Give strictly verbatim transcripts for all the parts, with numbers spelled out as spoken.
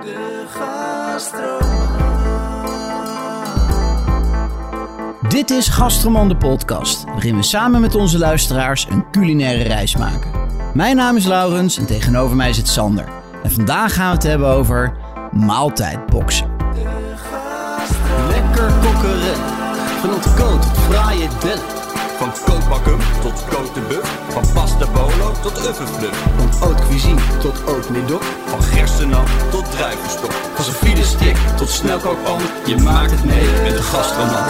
De Gastroman. Dit is Gastroman de podcast, waarin we samen met onze luisteraars een culinaire reis maken. Mijn naam is Laurens en tegenover mij zit Sander. En vandaag gaan we het hebben over maaltijdboxen. Lekker kokkeren, van ontkoot tot fraaie dellen. Van kookbakken tot kook de buff, van pasta bolo tot uffenfluff. Van haute cuisine tot haute médoc. Van gerstenap tot druivenstok. Van sofide stick tot snelkookpan. Je maakt het mee met de Gastroman.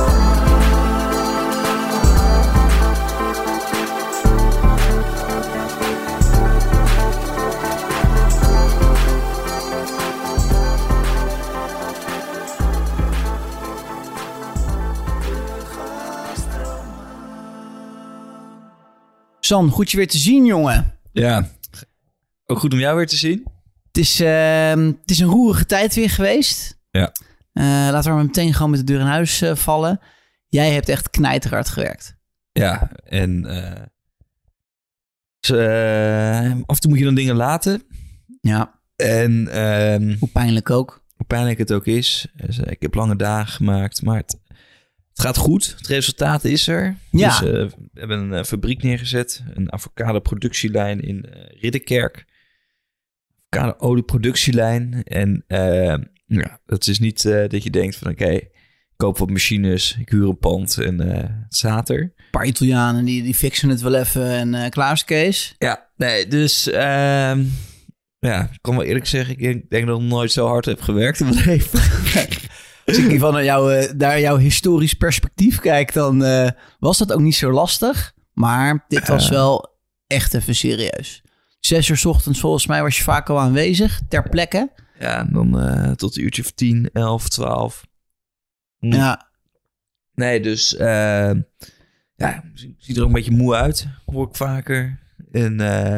San, goed je weer te zien, jongen. Ja, ook goed om jou weer te zien. Het is, uh, het is een roerige tijd weer geweest. Ja. Uh, laten we maar meteen gewoon met de deur in huis uh, vallen. Jij hebt echt knijterhard gewerkt. Ja, en uh, dus, uh, af en toe moet je dan dingen laten. Ja. En uh, hoe pijnlijk ook. Hoe pijnlijk het ook is. Dus, uh, ik heb lange dagen gemaakt, maar het, het gaat goed. Het resultaat is er. Ja. Dus, uh, we hebben een uh, fabriek neergezet. Een avocado productielijn in uh, Ridderkerk. Avocado olie productielijn. En uh, ja, het is niet uh, dat je denkt van oké, okay, ik koop wat machines, ik huur een pand en uh, het staat er. Een paar Italianen die, die fixen het wel even en uh, klaar is Kees. Ja, nee, dus uh, ja, ik kan wel eerlijk zeggen, ik denk, denk dat ik nog nooit zo hard heb gewerkt in mijn leven. Als ik van naar, jou, uh, naar jouw historisch perspectief kijk, dan uh, was dat ook niet zo lastig. Maar dit was wel echt even serieus. Zes uur 's ochtends volgens mij was je vaak al aanwezig, ter plekke. Ja, dan uh, tot een uurtje of tien, elf, twaalf. Hm. Ja. Nee, dus uh, ja, ziet er ook een beetje moe uit, hoor ik vaker. En, uh,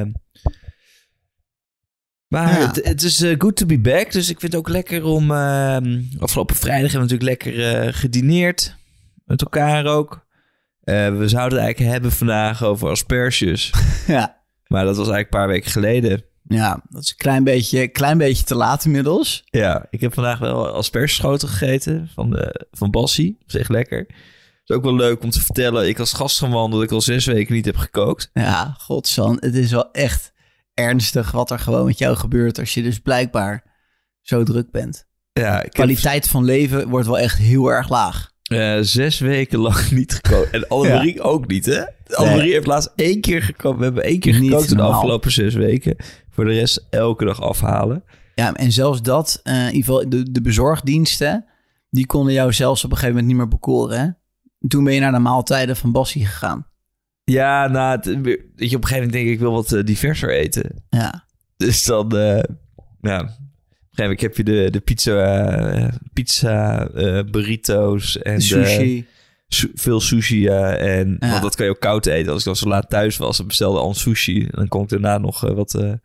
maar ja. het, het is uh, good to be back, dus ik vind het ook lekker om... Uh, afgelopen vrijdag hebben we natuurlijk lekker uh, gedineerd, met elkaar ook. Uh, we zouden het eigenlijk hebben vandaag over asperges. Ja. Maar dat was eigenlijk een paar weken geleden. Ja, dat is een klein beetje, klein beetje te laat inmiddels. Ja, ik heb vandaag wel aspergeschoten gegeten van, de, van Bassie. Dat is echt lekker. Het is ook wel leuk om te vertellen. Ik als Gastroman dat ik al zes weken niet heb gekookt. Ja, godsan. Het is wel echt ernstig wat er gewoon met jou gebeurt als je dus blijkbaar zo druk bent. Ja, de kwaliteit heb... van leven wordt wel echt heel erg laag. Uh, zes weken lang niet gekookt. En Annemarie ja. ook niet, hè? Annemarie nee. heeft laatst één keer gekookt. We hebben één keer niet gekookt in de afgelopen zes weken. Voor de rest elke dag afhalen. Ja, en zelfs dat, uh, in ieder geval de, de bezorgdiensten, die konden jou zelfs op een gegeven moment niet meer bekoren, hè? Toen ben je naar de maaltijden van Bassie gegaan. Ja, nou, het, weet je, op een gegeven moment denk ik, ik wil wat uh, diverser eten. Ja. Dus dan, uh, ja... Ik heb je de, de pizza, uh, pizza uh, burrito's en sushi. De, su- veel sushi. Uh, en, ja. Want dat kan je ook koud eten. Als ik dan zo laat thuis was, dan bestelde al een sushi. Dan kon ik daarna nog uh, wat, uh,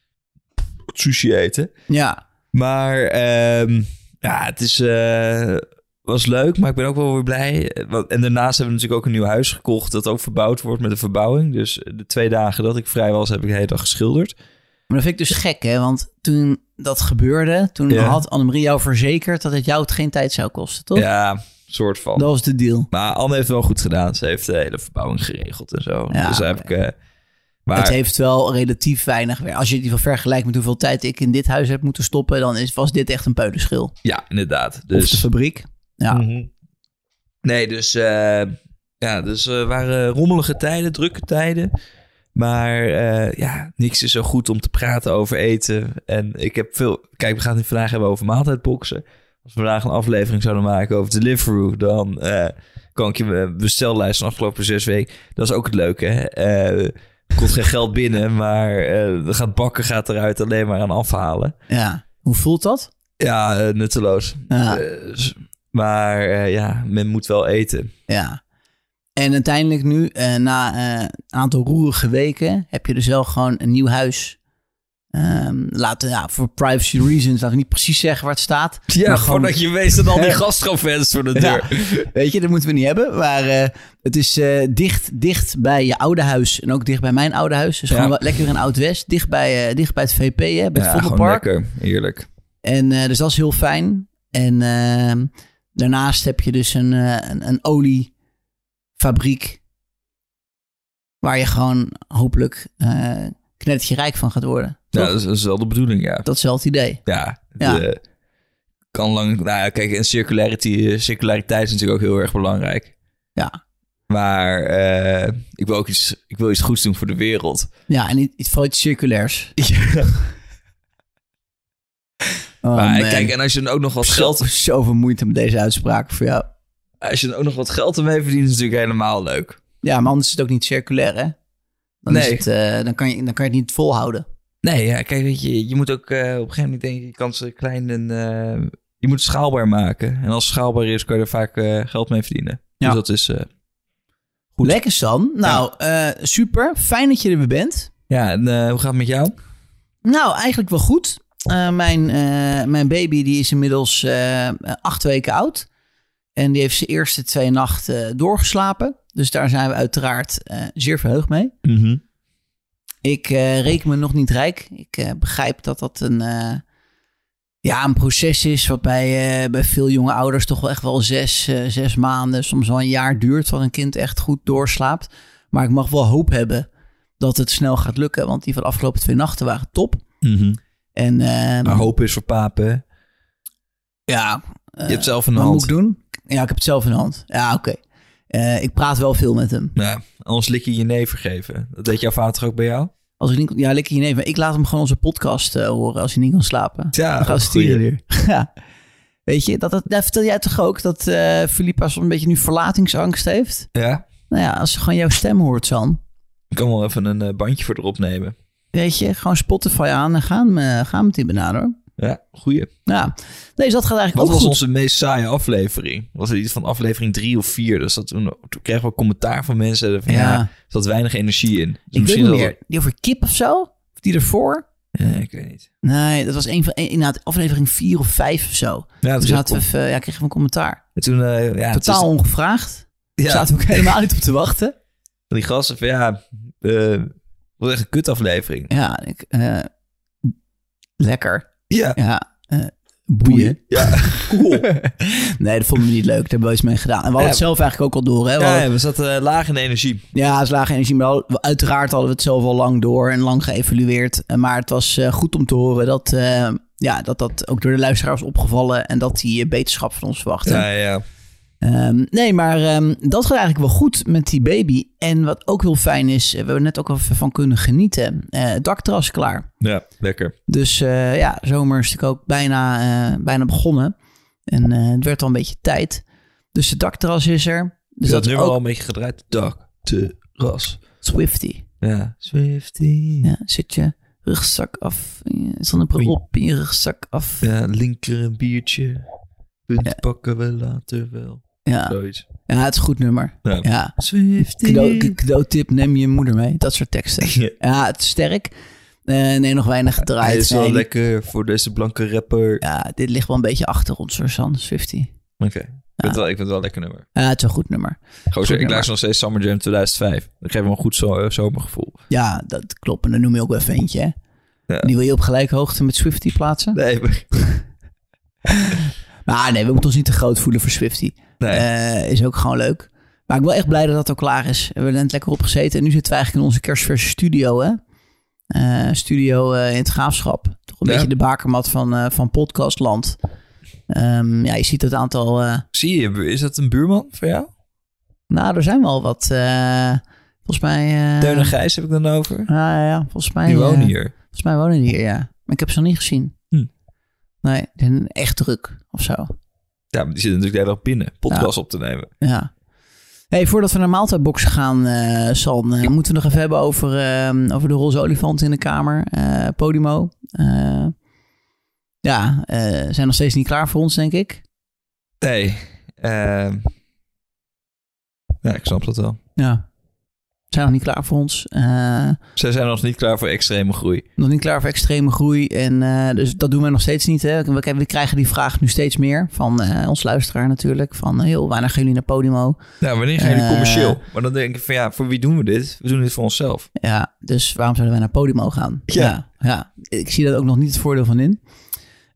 wat sushi eten. Ja. Maar um, ja, het is, uh, was leuk, maar ik ben ook wel weer blij. En daarnaast hebben we natuurlijk ook een nieuw huis gekocht dat ook verbouwd wordt met een verbouwing. Dus de twee dagen dat ik vrij was, heb ik de hele dag geschilderd. Maar dat vind ik dus gek, hè? Want toen dat gebeurde, toen ja. had Annemarie jou verzekerd dat het jou het geen tijd zou kosten, toch? Ja, soort van. Dat was de deal. Maar Anne heeft het wel goed gedaan. Ze heeft de hele verbouwing geregeld en zo. Ja, dus heb ik... Uh, maar... Het heeft wel relatief weinig werk. Als je het in ieder geval vergelijkt met hoeveel tijd ik in dit huis heb moeten stoppen, dan is, was dit echt een peulenschil. Ja, inderdaad. Dus... Of de fabriek. Ja. Mm-hmm. Nee, dus... Uh, ja, dus uh, waren rommelige tijden, drukke tijden. Maar uh, ja, niks is zo goed om te praten over eten. En ik heb veel... Kijk, we gaan het vandaag hebben over maaltijdboxen. Als we vandaag een aflevering zouden maken over Deliveroo, dan uh, kan ik je mijn bestellijst van de afgelopen zes weken... Dat is ook het leuke, hè? Uh, er komt geen geld binnen, maar uh, gaat bakken gaat eruit alleen maar aan afhalen. Ja, hoe voelt dat? Ja, uh, nutteloos. Ja. Uh, maar uh, ja, men moet wel eten. Ja. En uiteindelijk nu, uh, na uh, een aantal roerige weken, heb je dus wel gewoon een nieuw huis. Um, laten, ja, voor privacy reasons, laten we niet precies zeggen waar het staat. Ja, maar gewoon, voordat je weet dat al die gastrofans voor de deur. Ja, weet je, dat moeten we niet hebben. Maar uh, het is uh, dicht, dicht bij je oude huis en ook dicht bij mijn oude huis. Dus ja. gewoon lekker in Oud-West, dicht bij, uh, dicht bij het V P, hè, bij het ja, Vondelpark. Lekker, heerlijk. En uh, dus dat is heel fijn. En uh, daarnaast heb je dus een, uh, een, een oliefabriek waar je gewoon hopelijk uh, knettertje rijk van gaat worden. Ja, dat is, dat is wel de bedoeling, ja. Dat is wel het idee. Ja, ja. De, kan lang... Nou ja, kijk, en circularity, circulariteit is natuurlijk ook heel erg belangrijk. Ja. Maar uh, ik wil ook iets, ik wil iets goeds doen voor de wereld. Ja, en iets voor iets circulairs. Ja. Oh, maar man. kijk, en als je dan ook nog wat Zo, geld... Zoveel moeite met deze uitspraken voor jou. Als je dan ook nog wat geld ermee verdient, is het natuurlijk helemaal leuk. Ja, maar anders is het ook niet circulair, hè? Dan, nee. is het, uh, dan, kan je, dan kan je het niet volhouden. Nee, ja, kijk, weet je, je moet ook uh, op een gegeven moment denken, je kan ze klein en... Uh, je moet het schaalbaar maken. En als het schaalbaar is, kan je er vaak uh, geld mee verdienen. Ja. Dus dat is uh, goed. Lekker, San. Nou, ja. uh, super. Fijn dat je er weer bent. Ja, en uh, hoe gaat het met jou? Nou, eigenlijk wel goed. Uh, mijn, uh, mijn baby die is inmiddels uh, acht weken oud. En die heeft zijn eerste twee nachten doorgeslapen. Dus daar zijn we uiteraard uh, zeer verheugd mee. Mm-hmm. Ik uh, reken me nog niet rijk. Ik uh, begrijp dat dat een, uh, ja, een proces is... wat bij, uh, bij veel jonge ouders toch wel echt wel zes, uh, zes maanden... soms wel een jaar duurt... tot een kind echt goed doorslaapt. Maar ik mag wel hoop hebben dat het snel gaat lukken. Want die van de afgelopen twee nachten waren top. Mm-hmm. En, uh, maar hoop is voor papen. Ja. Uh, je hebt zelf in de wat hand. Wat moet ik doen? Ja, ik heb het zelf in de hand. Ja, oké. Okay. Uh, ik praat wel veel met hem. Ja, anders lik je je nee vergeven. Dat deed jouw vader ook bij jou? Als ik niet, ja, lik je nee. Maar ik laat hem gewoon onze podcast uh, horen als hij niet kan slapen. Ja, dan gaan we sturen weer. Ja. Weet je, dat, dat, dat vertel jij toch ook dat uh, Philippa zo'n beetje nu verlatingsangst heeft? Ja. Nou ja, als ze gewoon jouw stem hoort, San. Ik kan wel even een uh, bandje voor erop nemen. Weet je, gewoon Spotify aan en gaan, uh, gaan met die benaderen. Ja, goeie. Ja, nee, dus dat gaat eigenlijk Wat ook was goed. onze meest saaie aflevering? Was het iets van aflevering drie of vier? Dus dat toen, toen kregen we commentaar van mensen. Van, ja. ja, er zat weinig energie in. Dus ik weet niet meer. Dat... Die over kip of zo? Of die ervoor? Ja, ik weet niet. Nee, dat was een van een, inderdaad aflevering vier of vijf of zo. Ja, toen zaten we even, ja, kregen we een commentaar. En toen, uh, ja, totaal is... ongevraagd. Ja. Zaten we ook helemaal niet op te wachten. Die gasten van ja, uh, wat echt een kutaflevering. Ja, ik, uh, lekker. Ja. Ja. Uh, boeien. Ja, cool. Nee, dat vonden we niet leuk. Daar hebben we iets mee gedaan. En we hadden ja, het zelf eigenlijk ook al door. Hè? We, ja, hadden... we zaten uh, laag in de energie. Ja, het is laag energie. Maar hadden, uiteraard hadden we het zelf al lang door en lang geëvalueerd. Maar het was uh, goed om te horen dat, uh, ja, dat dat ook door de luisteraars opgevallen. En dat die uh, beterschap van ons verwachten. Ja, ja. Um, nee, maar um, dat gaat eigenlijk wel goed met die baby. En wat ook heel fijn is, we hebben er net ook even van kunnen genieten. Uh, het dakterras klaar. Ja, lekker. Dus uh, ja, zomer is natuurlijk ook bijna, uh, bijna begonnen. En uh, het werd al een beetje tijd. Dus het dakterras is er. Dus is dat, dat nu ook... al een beetje gedraaid? Dakterras. Swifty. Ja, Swifty. Ja, zit je rugzak af. Zonnebril op in je rugzak af. Ja, linker een biertje. Punt ja. pakken we later wel. Ja. Zoiets. Ja, het is een goed nummer. Ja. ja. Swifty. Cadeau, cadeautip, neem je moeder mee. Dat soort teksten. Ja, ja het is sterk. Uh, nee, nog weinig gedraaid. Hij is wel nee, lekker voor deze blanke rapper. Ja, dit ligt wel een beetje achter ons, San Swifty. Oké. Okay. Ik, ja. ik vind het wel een lekker nummer. Ja, het is een goed nummer. Gozer, ik nummer. luister nog steeds Summer Jam tweeduizend vijf. Dat geeft me een goed zo, zomergevoel. Ja, dat klopt. En dan noem je ook wel even eentje, hè? Ja. Die wil je op gelijke hoogte met Swifty plaatsen? Nee, maar... Maar nee, we moeten ons niet te groot voelen voor Swifty. Nee. Uh, is ook gewoon leuk. Maar ik ben wel echt blij dat dat ook klaar is. We hebben er net lekker op gezeten. En nu zitten we eigenlijk in onze kerstverse studio, hè? Uh, studio uh, in het Graafschap. Toch een ja. beetje de bakermat van, uh, van podcastland. Um, ja, je ziet het aantal... Uh... Zie je, is dat een buurman voor jou? Nou, er zijn wel wat... Uh, volgens mij... Uh... Teun en Gijs heb ik dan over? Ja, ja, volgens mij... Die wonen uh, hier. Volgens mij wonen die hier, ja. Maar ik heb ze nog niet gezien. Hm. Nee, die zijn echt druk of zo. Ja, maar die zitten natuurlijk de hele dag binnen. Podcast ja. op te nemen. Ja. Hey, voordat we naar maaltijdboxen gaan, uh, San, uh, moeten we nog even hebben over, uh, over de roze olifant in de kamer. Uh, Podimo. Uh, ja, uh, zijn nog steeds niet klaar voor ons, denk ik. Nee. Uh, ja, ik snap dat wel. Ja. Zijn nog niet klaar voor ons. Uh, Zij zijn nog niet klaar voor extreme groei. Nog niet klaar voor extreme groei. En uh, dus dat doen we nog steeds niet. Hè. We, we krijgen die vraag nu steeds meer van uh, ons luisteraar natuurlijk. Van heel wanneer gaan jullie naar Podimo? Nou, wanneer gaan jullie uh, commercieel? Maar dan denk ik van ja, voor wie doen we dit? We doen dit voor onszelf. Ja, dus waarom zouden wij naar Podimo gaan? Ja. Ja, ja. Ik zie daar ook nog niet het voordeel van in.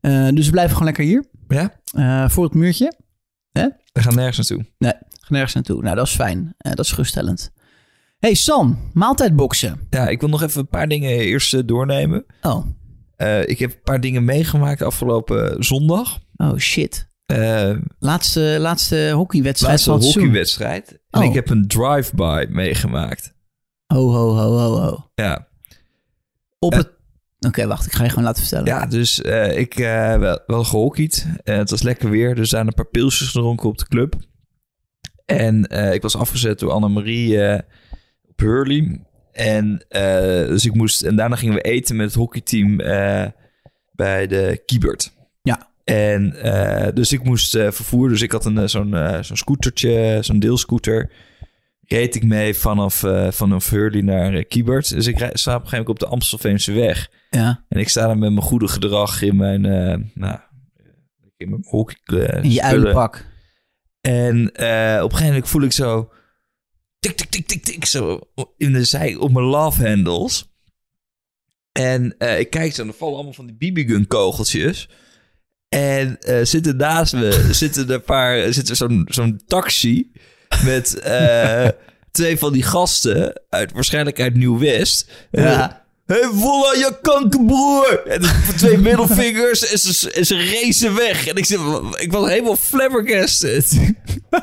Uh, dus we blijven gewoon lekker hier. Ja? Uh, voor het muurtje. Hè? We gaan nergens naartoe. Nee, gaan nergens naartoe. Nou, dat is fijn. Uh, dat is geruststellend. Hey Sam, maaltijdboxen. Ja, ik wil nog even een paar dingen eerst uh, doornemen. Oh. Uh, ik heb een paar dingen meegemaakt afgelopen zondag. Oh shit. Uh, laatste, laatste hockeywedstrijd laatste van het seizoen. hockeywedstrijd. En oh. ik heb een drive-by meegemaakt. Ho, ho, ho, ho, ho. Ja. Op uh, het... Oké, okay, wacht. Ik ga je gewoon laten vertellen. Ja, dus uh, ik uh, wel, wel gehockeyd. Uh, het was lekker weer. Dus daar een paar pilsjes gedronken op de club. En uh, ik was afgezet door Annemarie uh, op Hurley. En, uh, dus ik moest, en daarna gingen we eten met het hockeyteam uh, bij de Kiebert. Ja. En uh, dus ik moest uh, vervoer. Dus ik had een, zo'n, uh, zo'n scootertje, zo'n deelscooter. Reed ik mee vanaf, uh, vanaf Hurley naar uh, Kiebert. Dus ik sta op een gegeven moment op de Amstelveense weg. Ja. En ik sta daar met mijn goede gedrag in mijn, uh, nou, in mijn hockey. Uh, in je uilenpak. En uh, op een gegeven moment voel ik zo tik, tik, tik, tik, tik, zo in de zij op mijn love handles. En uh, ik kijk zo en er vallen allemaal van die B B gun kogeltjes. En uh, zitten naast me zitten er een paar, zit er zo'n, zo'n taxi met uh, twee van die gasten uit waarschijnlijk uit Nieuw-West. Ja. Hé, hey, voilà, je kankerbroer! En de twee middelvingers en ze, en ze racen weg. En ik, zit, ik was helemaal flabbergasted.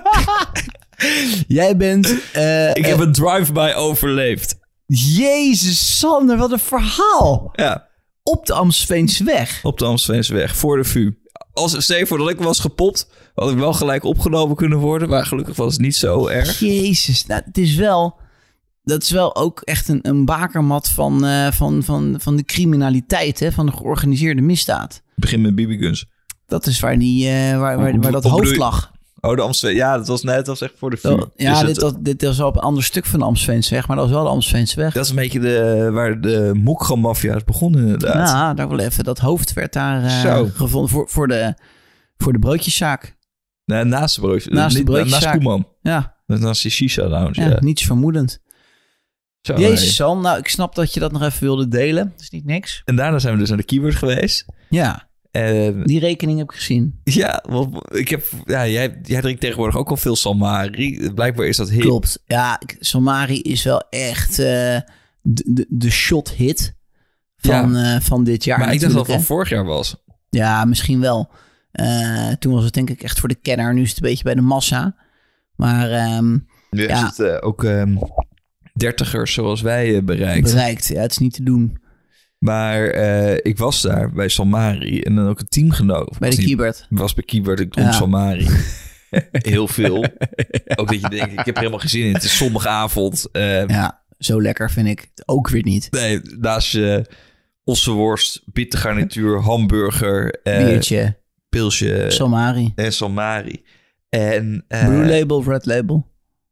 Jij bent... Uh, ik heb uh, een drive-by overleefd. Jezus, Sander, wat een verhaal. Ja. Op de Amstelveense weg. Op de Amstelveense weg, voor de V U. Als stel voor dat ik was gepopt, had ik wel gelijk opgenomen kunnen worden. Maar gelukkig was het niet zo erg. Jezus, nou, het is wel... Dat is wel ook echt een, een bakermat van, uh, van, van, van de criminaliteit, hè? Van de georganiseerde misdaad. Begin met B B guns. Dat is waar, die, uh, waar, waar, waar dat Op, hoofd lag. Oh, de Amstelveen. Ja, dat was net, dat was echt voor de V U. Oh, ja, dit, het, dat, dit was wel op een ander stuk van de Amstelveense weg, maar dat was wel de Amstelveense weg. Dat is een beetje de, waar de Moekram-maffia is begonnen, inderdaad. Ja, daar wel even. Dat hoofd werd daar uh, gevonden voor, voor, de, voor de broodjeszaak. Nee, naast de broodjes. Naast de broodjeszaak. Naast Koeman. Ja. Naast de Shisha-lounge, ja, ja. Niets vermoedend. Zo, Jezus, hey. Sam. Nou, ik snap dat je dat nog even wilde delen. Dat is niet niks. En daarna zijn we dus naar de Kiebert geweest. Ja, uh, die rekening heb ik gezien. Ja, want ik heb, ja jij, jij drinkt tegenwoordig ook al veel Salmari. Blijkbaar is dat hip. Klopt. Ja, Salmari is wel echt uh, de, de, de shot hit van, ja. uh, van dit jaar. Maar ik dacht dat het van vorig jaar was. Ja, misschien wel. Uh, toen was het denk ik echt voor de kenner. Nu is het een beetje bij de massa. Maar um, nu ja. is het uh, ook um, dertigers zoals wij uh, bereikt. Bereikt, ja. Het is niet te doen. Maar uh, ik was daar bij Salmari en dan ook een teamgenoot. Bij de Kiebert. Was bij Kiebert, ik dronk ja. Salmari. Heel veel. Ook dat je denkt, ik heb er helemaal geen zin in. Het is zondagavond. Uh, ja, zo lekker vind ik het ook weer niet. Nee, naast je uh, ossenworst, bittergarnituur, hamburger. Uh, Biertje. Pilsje. Salmari. En Salmari. En, uh, Blue label of red label?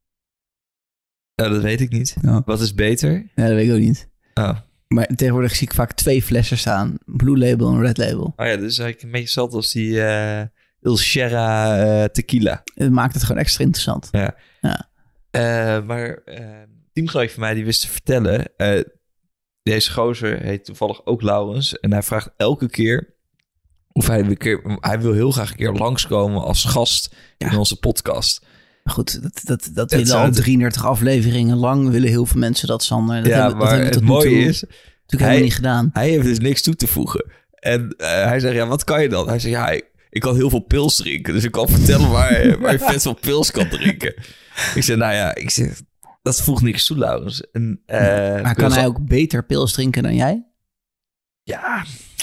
Nou, dat weet ik niet. Oh. Wat is beter? Ja, dat weet ik ook niet. Oh. Maar tegenwoordig zie ik vaak twee flessen staan. Blue label en red label. Oh ja, dat is eigenlijk een beetje hetzelfde als die uh, Il Sierra uh, tequila. Het maakt het gewoon extra interessant. Ja. ja. Uh, maar uh, teamgenoot van mij die wist te vertellen. Uh, deze gozer heet toevallig ook Laurens. En hij vraagt elke keer of hij een keer... Hij wil heel graag een keer langskomen als gast ja. in onze podcast. Goed, dat, dat, dat willen al drieëndertig afleveringen lang. Willen heel veel mensen dat, Sander. Dat ja, hebben, maar dat hebben het mooie toe, is... Natuurlijk helemaal niet gedaan. Hij heeft dus niks toe te voegen. En uh, hij zegt, ja, wat kan je dan? Hij zegt, ja, ik, ik kan heel veel pils drinken. Dus ik kan vertellen waar, waar je vet veel pils kan drinken. Ik zeg, nou ja, ik zeg, dat voegt niks toe, Laurens. En, uh, maar kan hij al... ook beter pils drinken dan jij? Ja,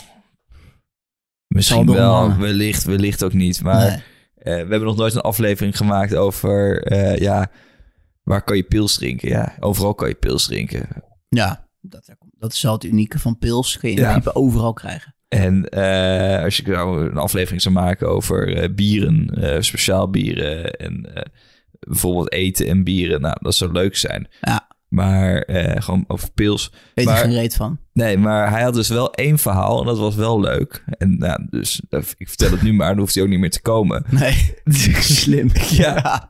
misschien wel. Wellicht, wellicht ook niet. Maar nee. uh, we hebben nog nooit een aflevering gemaakt over... Uh, ja, waar kan je pils drinken? Ja, overal kan je pils drinken. Ja, dat, dat is wel het unieke van pils. Kun je in ja. principe overal krijgen. En uh, als je nou een aflevering zou maken over uh, bieren, uh, speciaal bieren en uh, bijvoorbeeld eten en bieren, nou, dat zou leuk zijn. Ja. Maar uh, gewoon over pils. Weet maar, er geen reet van. Nee, maar hij had dus wel één verhaal en dat was wel leuk. En nou, dus ik vertel het nu maar, dan hoeft hij ook niet meer te komen. Nee, slim. Ja.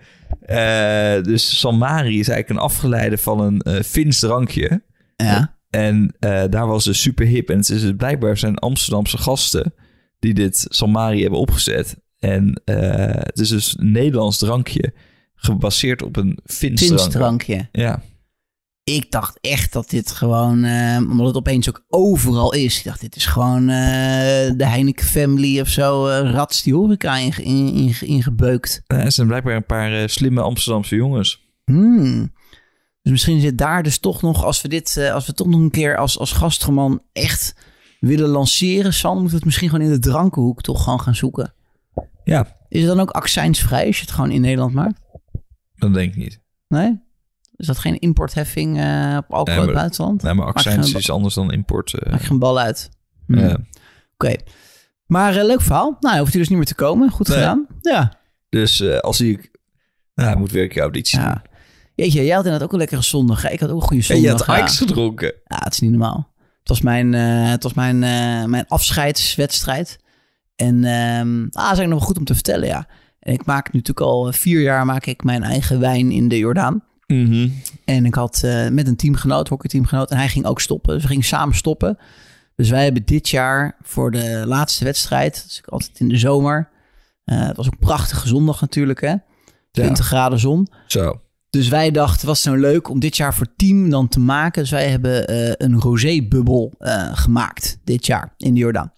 Uh, dus Salmari is eigenlijk een afgeleide van een uh, Fins drankje. Ja. En uh, daar was het super hip. En het is dus blijkbaar zijn Amsterdamse gasten die dit Salmari hebben opgezet. En uh, het is dus een Nederlands drankje gebaseerd op een Fins Fins drankje. drankje. Ja. Ik dacht echt dat dit gewoon, uh, omdat het opeens ook overal is. Ik dacht, dit is gewoon uh, de Heineken family of zo, uh, rats die horeca ingebeukt. In, in, ingebeukt. Uh, er zijn blijkbaar een paar uh, slimme Amsterdamse jongens. Hmm. Dus misschien zit daar dus toch nog, als we dit, uh, als we toch nog een keer als, als gastroman echt willen lanceren, San, moeten we het misschien gewoon in de drankenhoek toch gewoon gaan zoeken. Ja. Is het dan ook accijnsvrij als je het gewoon in Nederland maakt? Dat denk ik niet. Nee? Is dat geen importheffing uh, op alcohol Nee, uit maar- het buitenland? Nee, maar accijns een- is anders dan import. Uh, Maak je een bal uit. Hmm. ja. Oké. Okay. Maar uh, leuk verhaal. Nou, hoeft hij dus niet meer te komen. Goed Nee. gedaan. Ja. Dus uh, als ik... Nou, hij moet weer een keer auditie doen. ja. Jeetje, jij had inderdaad ook een lekkere zondag. Ik had ook een goede En zondag. je had ja. Ike's gedronken. Ja, het is niet normaal. Het was mijn, uh, het was mijn, uh, mijn afscheidswedstrijd. En um, ah, dat is eigenlijk nog wel goed om te vertellen, ja. En ik maak nu natuurlijk al vier jaar maak ik mijn eigen wijn in de Jordaan. Mm-hmm. En ik had uh, met een teamgenoot, hockeyteamgenoot, en hij ging ook stoppen. Dus we gingen samen stoppen. Dus wij hebben dit jaar voor de laatste wedstrijd, dus altijd in de zomer. Uh, het was ook een prachtige zondag natuurlijk, hè. twintig graden zon. Zo. Dus wij dachten, was het nou leuk om dit jaar voor team dan te maken. Dus wij hebben uh, een rosé-bubbel uh, gemaakt dit jaar in de Jordaan.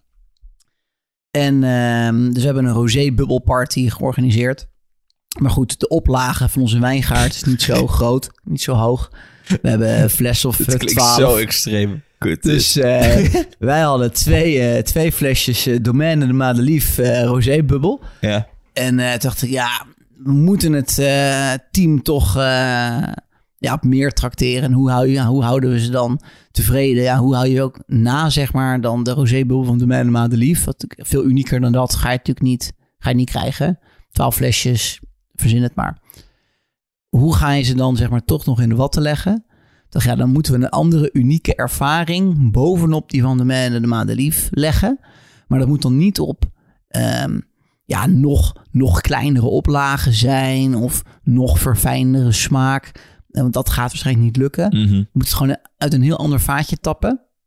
En uh, dus we hebben een rosé-bubbelparty georganiseerd. Maar goed, de oplage van onze wijngaard is niet zo groot, niet zo hoog. We hebben een fles of Het klinkt twaalf. zo extreem kut. Dus uh, wij hadden twee, uh, twee flesjes uh, Domaine de Madelief uh, rosé-bubbel. Ja. En uh, toen dacht ik, ja, we moeten het uh, team toch uh, ja, op meer trakteren. En hoe, hou je, hoe houden we ze dan tevreden? Ja, hoe hou je ook na, zeg maar, dan de rosé-bubbel van Domaine de Madelief? Wat veel unieker dan dat ga je natuurlijk niet, ga je niet krijgen. Twaalf flesjes, verzin het maar. Hoe ga je ze dan, zeg maar, toch nog in de watten leggen? Dacht, ja, dan moeten we een andere unieke ervaring bovenop die van Domaine de Madelief leggen. Maar dat moet dan niet op um, ja, nog, nog kleinere oplagen zijn of nog verfijndere smaak. Want dat gaat waarschijnlijk niet lukken. Mm-hmm. We moeten het gewoon uit een heel ander vaatje tappen.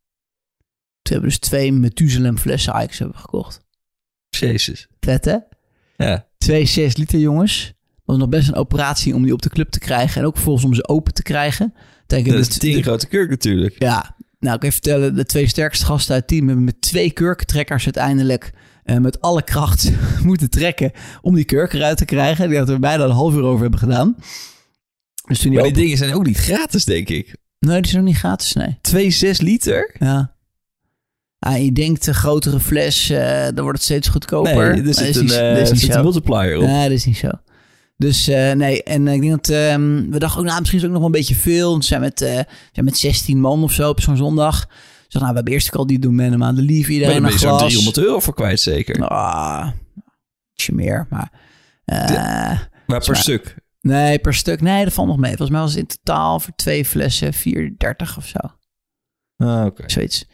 Toen hebben we dus twee Methuselem flessen Ike's hebben we gekocht. Jezus. Vet, hè? Ja. Twee zes liter, jongens. Dat was nog best een operatie om die op de club te krijgen. En ook volgens om ze open te krijgen. Denk Dat is een tien grote kurk natuurlijk. Ja, nou, ik kan je vertellen, de twee sterkste gasten uit het team hebben met twee kurkentrekkers uiteindelijk uh, met alle kracht moeten trekken om die kurk eruit te krijgen. Die hadden we bijna een half uur over hebben gedaan. Dus toen die Maar die open... dingen zijn ook niet gratis, denk ik. Nee, die zijn nog niet gratis, nee. Twee zes liter? Ja. Ah, je denkt, een grotere fles, uh, dan wordt het steeds goedkoper. Nee, er zit is een, niet- uh, dat is er niet zit zo. een multiplier op. Nee, dat is niet zo. Dus uh, nee, en uh, ik denk dat um, we dachten ook, nou, misschien is het ook nog wel een beetje veel. Want we zijn met, uh, we zijn met zestien man of zo op zo'n zondag. Dus nou, we hebben eerst ook al die Domaine Madelief, Maar iedereen dan ben een je zo'n glas. driehonderd euro voor kwijt, zeker. Ah, ietsje meer, maar... Uh, Maar per maar- stuk. nee, per stuk. Nee, dat valt nog mee. Volgens mij was het in totaal voor twee flessen vier dertig of zo. Ah, oké. Zoiets.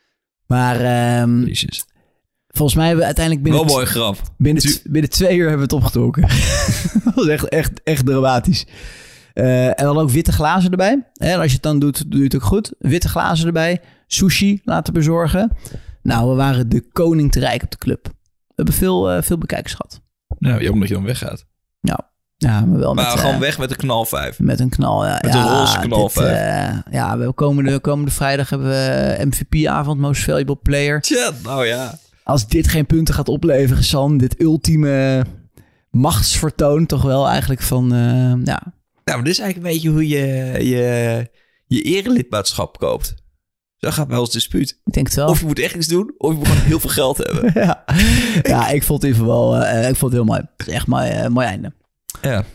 Maar um, Jezus. volgens mij hebben we uiteindelijk binnen... Wel mooi grap. Binnen, Tu- t- binnen twee uur hebben we het opgetrokken. Dat was echt, echt, echt dramatisch. Uh, en dan ook witte glazen erbij. En als je het dan doet, doe je het ook goed. Witte glazen erbij. Sushi laten bezorgen. Nou, we waren de koning te rijk op de club. We hebben veel, uh, veel bekijkers gehad. Nou, jammer dat je dan weggaat. Nou, ja, maar wel Maar met, gewoon uh, weg met een knal vijf. met een knal. Ja, Met ja, een roze knal dit, vijf. uh, ja, we komende, komende vrijdag hebben we M V P-avond, Most Valuable Player. Tja, nou ja. Als dit geen punten gaat opleveren, Sam, dit ultieme machtsvertoon toch wel eigenlijk van, uh, ja... Nou, maar dit is eigenlijk een beetje hoe je je, je erelidmaatschap koopt. Zo gaat bij ons dispuut. Ik denk het wel. Of je moet echt iets doen, of je moet gewoon heel veel geld hebben. ja. ja, ik vond het in ieder geval uh, ik vond het heel mooi. Het is echt een mooi, uh, mooi einde. Ja. Oké,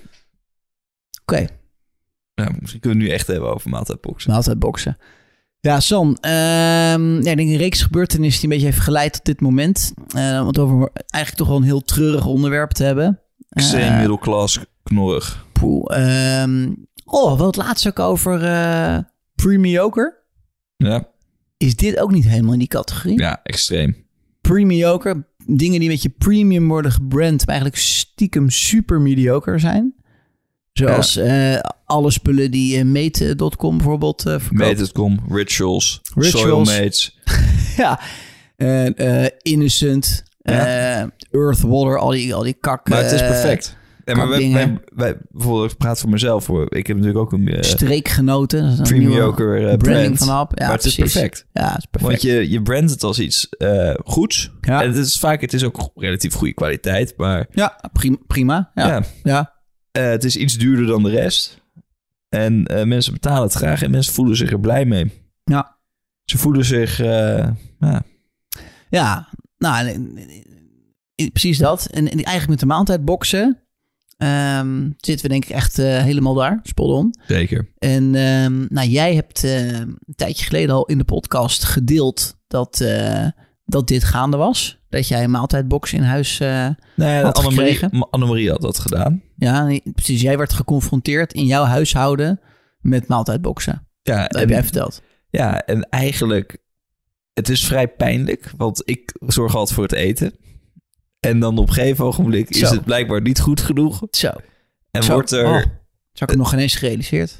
okay. Nou, misschien kunnen we nu echt hebben over maaltijdboxen. Maaltijdboxen. Ja, Sam. Um, ja, ik denk een reeks gebeurtenissen die een beetje heeft geleid tot dit moment. Uh, want over eigenlijk toch wel een heel treurig onderwerp te hebben. Extreem Uh, middelklas, knorrig. poeh, um, oh, wel het laatste ook over uh, pre-mediocre. Ja, Is dit ook niet helemaal in die categorie? ja, extreem. Pre-mediocre. Dingen die een beetje premium worden gebrand, maar eigenlijk stiekem super mediocre zijn. Zoals ja. uh, alle spullen die uh, mate punt com bijvoorbeeld uh, verkoopt. mate punt com, Rituals, Rituals. Soilmates. ja, uh, uh, Innocent, ja. uh, Earth, Water, al die, al die kak. Maar het is perfect. Uh, Ja, maar wij, wij, wij, bijvoorbeeld, ik praat voor mezelf hoor. Ik heb natuurlijk ook een uh, streekgenoten. Premioker uh, brand. Van Hap. Ja, maar precies. het is perfect. Ja, het is perfect. Want je, je brandt het als iets uh, goeds. Ja. En het is vaak, het is ook relatief goede kwaliteit. Maar ja, prima. prima. Ja. ja. ja. Uh, het is iets duurder dan de rest. En uh, mensen betalen het graag en mensen voelen zich er blij mee. Ja. Ze voelen zich... Uh, ja. ja, nou, precies dat. En, en eigenlijk met de maaltijdboxen um, zitten we denk ik echt uh, helemaal daar, spot on. Zeker. En um, nou, jij hebt uh, een tijdje geleden al in de podcast gedeeld dat, uh, dat dit gaande was. Dat jij een maaltijdbox in huis uh, nee, had Annemarie, gekregen. Annemarie had dat gedaan. Ja, precies. Jij werd geconfronteerd in jouw huishouden met maaltijdboxen. Ja, dat en, heb jij verteld. Ja, en eigenlijk, het is vrij pijnlijk, want ik zorg altijd voor het eten. En dan op een gegeven ogenblik is Zo. het blijkbaar niet goed genoeg. Zo. En Zo. wordt er... Oh, zo heb ik nog geen eens gerealiseerd.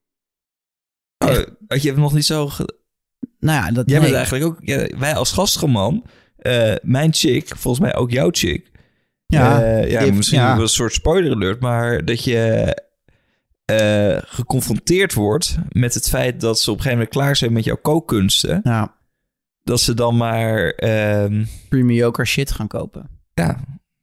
Oh, had je het nog niet zo... Ge... Nou ja, dat... Jij nee. bent eigenlijk ook... Ja, wij als gastgeman, uh, mijn chick, volgens mij ook jouw chick. Ja, uh, ja if, misschien ja. wel een soort spoiler alert, maar dat je uh, geconfronteerd wordt met het feit dat ze op een gegeven moment klaar zijn met jouw kookkunsten. Ja. Dat ze dan maar... Um, Premioker shit gaan kopen. Ja.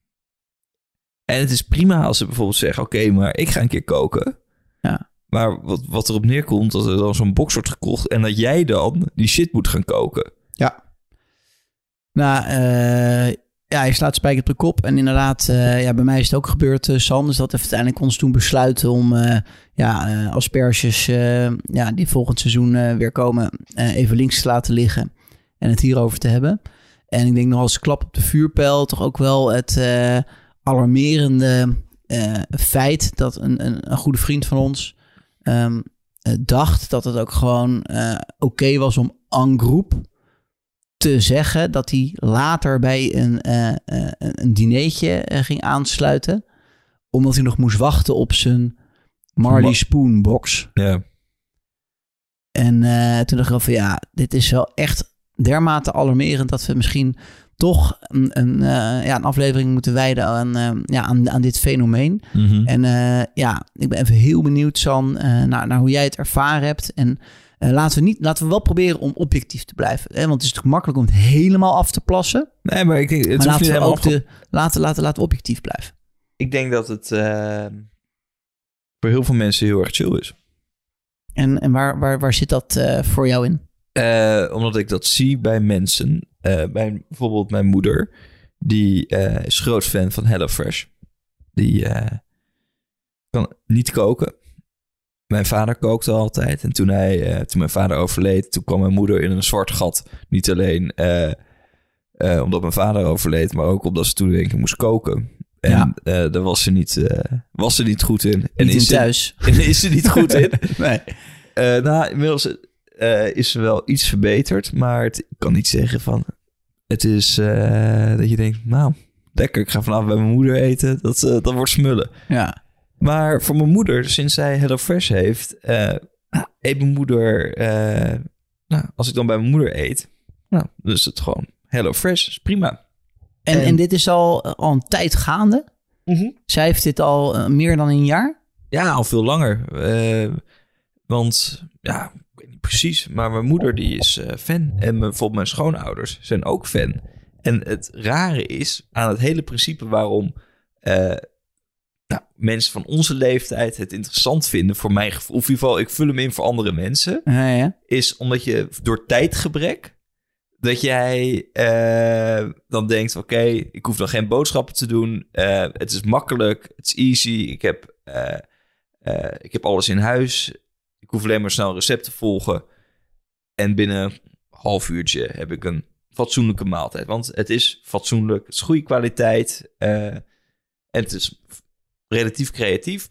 En het is prima als ze bijvoorbeeld zeggen... oké, okay, maar ik ga een keer koken. Ja. Maar wat, wat erop neerkomt... dat er dan zo'n box wordt gekocht... en dat jij dan die shit moet gaan koken. Ja. Nou, uh, ja, je slaat spijker op de kop. En inderdaad, uh, ja, bij mij is het ook gebeurd, uh, Sam. Dus dat heeft uiteindelijk ons toen besluiten om... Uh, ja, uh, asperges uh, ja, die volgend seizoen uh, weer komen... Uh, even links te laten liggen... en het hierover te hebben... En ik denk nog als klap op de vuurpijl toch ook wel het uh, alarmerende uh, feit dat een, een, een goede vriend van ons um, uh, dacht dat het ook gewoon uh, oké okay was om en groep te zeggen dat hij later bij een, uh, uh, een dinertje uh, ging aansluiten. Omdat hij nog moest wachten op zijn Marley Ma- Spoon box. Ja. En uh, toen dacht ik wel van ja, dit is wel echt... dermate alarmerend dat we misschien toch een, een, uh, ja, een aflevering moeten wijden aan, uh, ja, aan, aan dit fenomeen. Mm-hmm. En uh, ja, ik ben even heel benieuwd, San, uh, naar, naar hoe jij het ervaren hebt. En uh, laten, we niet, laten we wel proberen om objectief te blijven. Hè? Want het is natuurlijk makkelijk om het helemaal af te plassen. Nee, maar ik denk... Het maar laten we ook afge... de, laten, laten, laten we objectief blijven. Ik denk dat het uh, voor heel veel mensen heel erg chill is. En, en waar, waar, waar zit dat uh, voor jou in? Uh, omdat ik dat zie bij mensen. Uh, bij bijvoorbeeld mijn moeder. Die uh, is groot fan van HelloFresh. Die uh, kan niet koken. Mijn vader kookte altijd. En toen, hij, uh, toen mijn vader overleed... toen kwam mijn moeder in een zwart gat. Niet alleen uh, uh, omdat mijn vader overleed... maar ook omdat ze toen denk ik moest koken. En ja. uh, daar was ze, niet, uh, was ze niet goed in. En niet is in thuis. Ze, en is ze niet goed in. Nee. Uh, nou, inmiddels... Uh, is er wel iets verbeterd, maar het, ik kan niet zeggen van... Het is uh, dat je denkt, nou, lekker, ik ga vanavond bij mijn moeder eten. Dat, uh, dat wordt smullen. Ja. Maar voor mijn moeder, sinds zij HelloFresh heeft... Uh, eet mijn moeder... Uh, nou, als ik dan bij mijn moeder eet... Nou, dan is het gewoon HelloFresh, is prima. En, en, en dit is al, al een tijd gaande? Mm-hmm. Zij heeft dit al uh, meer dan een jaar? Ja, al veel langer. Uh, want, ja... Precies, maar mijn moeder die is uh, fan. En bijvoorbeeld mijn schoonouders zijn ook fan. En het rare is aan het hele principe waarom uh, nou, mensen van onze leeftijd het interessant vinden voor mijn gevoel. Of in ieder geval, ik vul hem in voor andere mensen. Ja, ja. Is omdat je door tijdgebrek, dat jij uh, dan denkt, oké, okay, ik hoef dan geen boodschappen te doen. Uh, het is makkelijk, het is easy. Ik heb, uh, uh, ik heb alles in huis. Ik hoef alleen maar snel een recept te volgen. En binnen een half uurtje heb ik een fatsoenlijke maaltijd. Want het is fatsoenlijk, het is goede kwaliteit. Uh, en het is relatief creatief.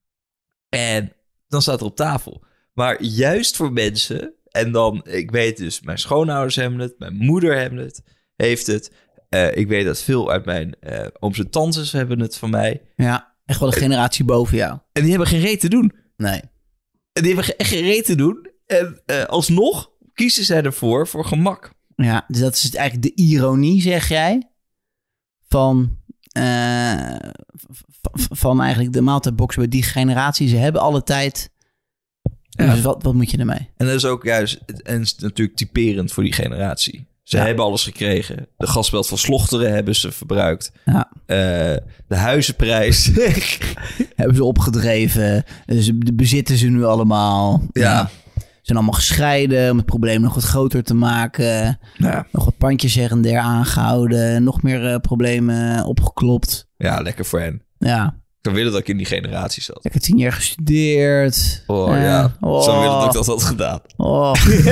En dan staat er op tafel. Maar juist voor mensen... En dan, ik weet dus, mijn schoonouders hebben het. Mijn moeder hebben het, heeft het. Uh, ik weet dat veel uit mijn uh, ooms en tantes hebben het van mij. Ja. echt wel de generatie boven jou. En die hebben geen reet te doen. Nee. En die hebben echt geen reet te doen. En uh, alsnog kiezen zij ervoor voor gemak. Ja, dus dat is eigenlijk de ironie, zeg jij, van, uh, v- van eigenlijk de maaltijdbox bij die generatie. Ze hebben alle tijd. Ja. Dus wat, wat moet je ermee? En dat is ook juist, en is natuurlijk typerend voor die generatie. Ze ja. hebben alles gekregen. De gasbelt van Slochteren hebben ze verbruikt. Ja. Uh, de huizenprijs hebben ze opgedreven. Ze bezitten ze nu allemaal. Ja. ja. Ze zijn allemaal gescheiden om het probleem nog wat groter te maken. Ja. Nog wat pandjes her en der aangehouden. Nog meer uh, problemen opgeklopt. Ja, lekker voor hen. Ja. Ik zou willen dat ik in die generatie zat. Ik heb tien jaar gestudeerd. Oh uh, ja, oh. zou willen dat ik dat had gedaan. Oh.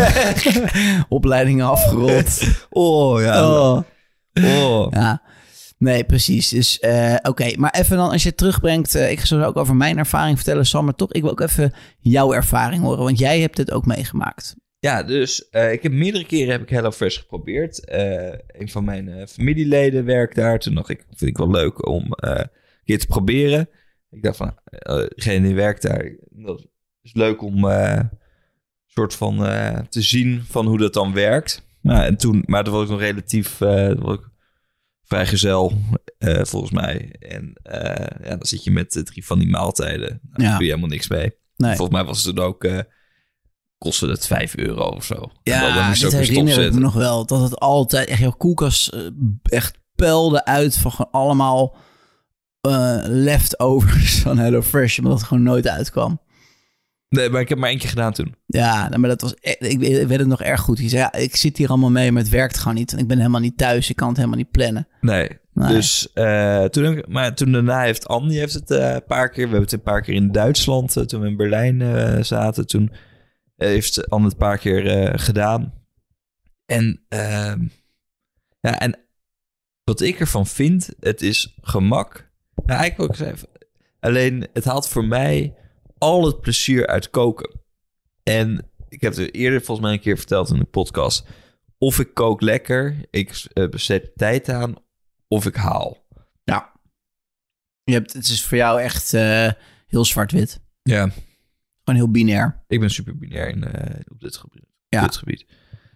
Opleidingen afgerond. Oh ja. Oh. Oh. Ja. Nee, precies. Dus uh, oké, okay. Maar even dan als je het terugbrengt. Uh, ik zal ook over mijn ervaring vertellen, Sam. Maar toch, ik wil ook even jouw ervaring horen. Want jij hebt het ook meegemaakt. Ja, dus uh, ik heb meerdere keren heb ik HelloFresh geprobeerd. Uh, een van mijn uh, familieleden werkt daar. Toen dacht ik, vind ik wel leuk om uh, een keer te proberen. Ik dacht van, uh, degene die werkt daar, dat is leuk om uh, soort van uh, te zien van hoe dat dan werkt. Nou, en toen, maar dat was ik nog relatief, uh, dat was ik vrijgezel, uh, volgens mij. En uh, ja, dan zit je met uh, drie van die maaltijden. Daar ja. doe je helemaal niks mee. Nee. Volgens mij was het toen ook, uh, kostte het vijf euro of zo. Ja, dan moest je dat ook weer herinner ik stopzetten. me nog wel. Dat het altijd, echt jouw koelkast uh, echt puilde uit van gewoon allemaal uh, leftovers van HelloFresh. Maar dat het gewoon nooit uitkwam. Nee, maar ik heb maar één keer gedaan toen. Ja, maar dat was echt, ik weet het nog erg goed. Je zei, ja, ik zit hier allemaal mee, maar het werkt gewoon niet. En ik ben helemaal niet thuis. Ik kan het helemaal niet plannen. Nee, nee. dus uh, toen, heb ik, maar toen daarna heeft Annie heeft het uh, een paar keer. We hebben het een paar keer in Duitsland, uh, toen we in Berlijn uh, zaten. Toen heeft Annie het een paar keer uh, gedaan. En, uh, ja, en wat ik ervan vind, het is gemak. Nou, eigenlijk wil ik zeggen, alleen het haalt voor mij al het plezier uit koken. En ik heb het eerder volgens mij een keer verteld in de podcast. Of ik kook lekker, ik uh, besteed tijd aan, of ik haal. Ja. Je hebt, het is voor jou echt uh, heel zwart-wit. Ja. Gewoon heel binair. Ik ben super binair in, uh, op dit gebied. Ja. Dit gebied.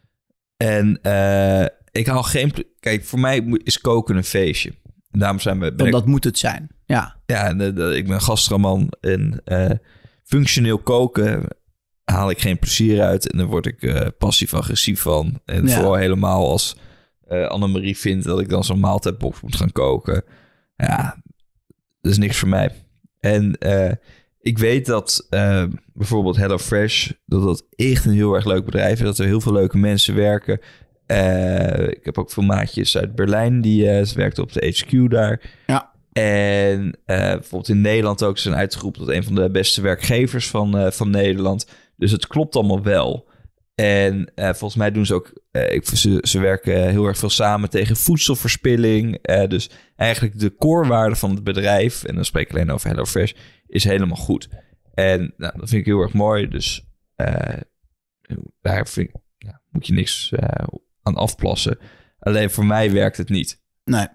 En uh, ik haal geen... Ple- Kijk, voor mij is koken een feestje. En daarom zijn we... Want dat ik, moet het zijn. Ja. Ja, de, de, ik ben gastroman en uh, functioneel koken haal ik geen plezier uit. En dan word ik uh, passief-agressief van. En ja. Vooral helemaal als uh, Annemarie vindt dat ik dan zo'n maaltijdbox moet gaan koken. Ja, dat is niks voor mij. En uh, ik weet dat uh, bijvoorbeeld HelloFresh, dat dat echt een heel erg leuk bedrijf is. Dat er heel veel leuke mensen werken. Uh, ik heb ook veel maatjes uit Berlijn die uh, werkten op de H Q daar. Ja. En uh, bijvoorbeeld in Nederland ook zijn uitgeroepen tot een van de beste werkgevers van, uh, van Nederland. Dus het klopt allemaal wel. En uh, volgens mij doen ze ook... Uh, ik, ze, ze werken heel erg veel samen tegen voedselverspilling. Uh, dus eigenlijk de core-waarde van het bedrijf... en dan spreek ik alleen over HelloFresh... is helemaal goed. En nou, dat vind ik heel erg mooi. Dus uh, daar vind ik, ja, moet je niks uh, aan afplassen. Alleen voor mij werkt het niet. Nee.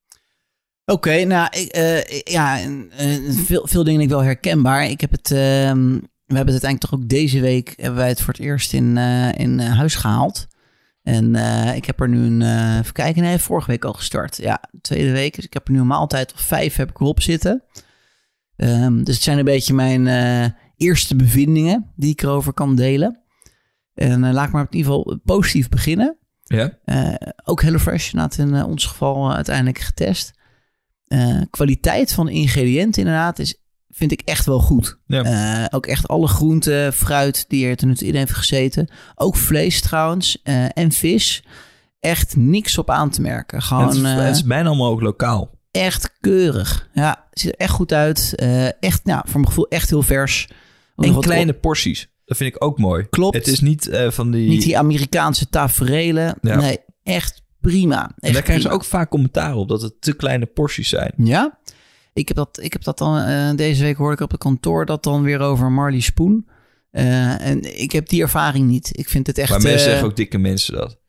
Oké, okay, nou, ik, uh, ja, uh, veel, veel dingen ik wel herkenbaar. Ik heb het... Uh, We hebben het uiteindelijk toch ook deze week... hebben wij het voor het eerst in, uh, in uh, huis gehaald. En uh, ik heb er nu een... Uh, even kijken, nee, vorige week al gestart. Ja, tweede week. Dus ik heb er nu een maaltijd of vijf heb ik erop zitten. Um, dus het zijn een beetje mijn uh, eerste bevindingen... die ik erover kan delen. En uh, laat ik maar in ieder geval positief beginnen. Ja. Uh, ook HelloFresh, inderdaad in uh, ons geval uh, uiteindelijk getest. Uh, kwaliteit van de ingrediënten inderdaad is... vind ik echt wel goed. Ja. Uh, ook echt alle groenten, fruit die er ten nu toe in heeft gezeten. Ook vlees trouwens uh, en vis. Echt niks op aan te merken. Gewoon, het, is, uh, het is bijna allemaal ook lokaal. Echt keurig. Ja, het ziet er echt goed uit. Uh, echt, nou, voor mijn gevoel echt heel vers. Ook en kleine op... porties. Dat vind ik ook mooi. Klopt. Het is niet uh, van die... Niet die Amerikaanse taferelen. Ja. Nee, echt prima. Echt en daar krijgen ze prima. ook vaak commentaar op dat het te kleine porties zijn. Ja? Ik heb dat, ik heb dat dan, uh, deze week hoorde ik op het kantoor dat dan weer over Marley Spoon. Uh, en ik heb die ervaring niet. Ik vind het echt... Maar mensen uh, zeggen ook dikke mensen dat.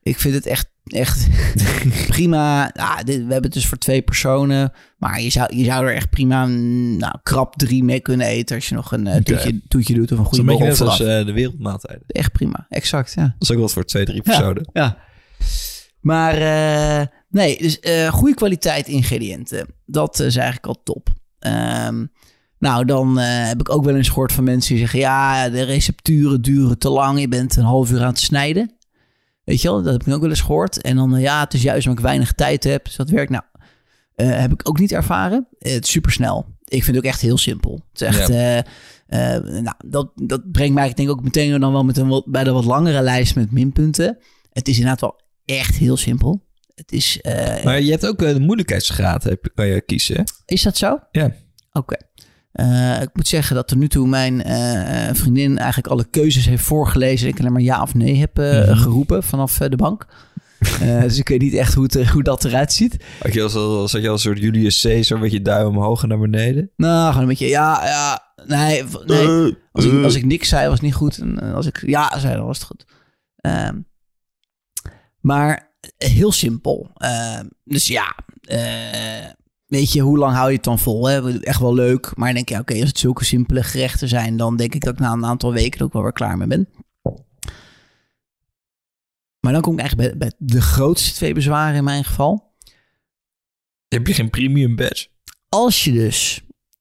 Ik vind het echt, echt prima. Ja, dit, we hebben het dus voor twee personen. Maar je zou, je zou er echt prima nou, krap drie mee kunnen eten... als je nog een uh, toetje, toetje doet of een goede borrel. Zo'n beetje net vooraf. als uh, de wereldmaaltijden. Echt prima, exact, ja. Dat is ook wat voor twee, drie personen. Ja, ja. Maar uh, nee, dus uh, goede kwaliteit ingrediënten. Dat uh, is eigenlijk al top. Um, nou, dan uh, heb ik ook wel eens gehoord van mensen die zeggen... ja, de recepturen duren te lang. Je bent een half uur aan het snijden. Weet je wel, dat heb ik ook wel eens gehoord. En dan, uh, ja, het is juist omdat ik weinig tijd heb. Dus dat werkt, nou, uh, heb ik ook niet ervaren. Uh, het is supersnel. Ik vind het ook echt heel simpel. Het is echt... Ja. Uh, uh, nou, dat, dat brengt mij, ik denk ook meteen dan wel met een wat, bij de wat langere lijst met minpunten. Het is inderdaad wel echt heel simpel. Het is... Uh, maar je hebt ook uh, de moeilijkheidsgraad, heb, kan je kiezen, hè? Is dat zo? Ja. Oké. Okay. Uh, ik moet zeggen dat tot nu toe mijn uh, vriendin eigenlijk alle keuzes heeft voorgelezen. Ik alleen maar ja of nee heb uh, mm-hmm. geroepen vanaf uh, de bank. Uh, dus ik weet niet echt hoe, het, hoe dat eruit ziet. Had je als, zat je als een soort Julius Caesar met je duim omhoog en naar beneden? Nou, gewoon een beetje ja, ja. Nee, nee. Als, ik, als ik niks zei was het niet goed. En als ik ja zei dan was het goed. Uh, maar heel simpel. Uh, dus ja... Uh, Weet je, hoe lang hou je het dan vol? Hè? Echt wel leuk. Maar dan denk je, oké, okay, als het zulke simpele gerechten zijn... dan denk ik dat ik na een aantal weken er ook wel weer klaar mee ben. Maar dan kom ik eigenlijk bij, bij de grootste twee bezwaren in mijn geval. Heb je geen premium badge? Als je dus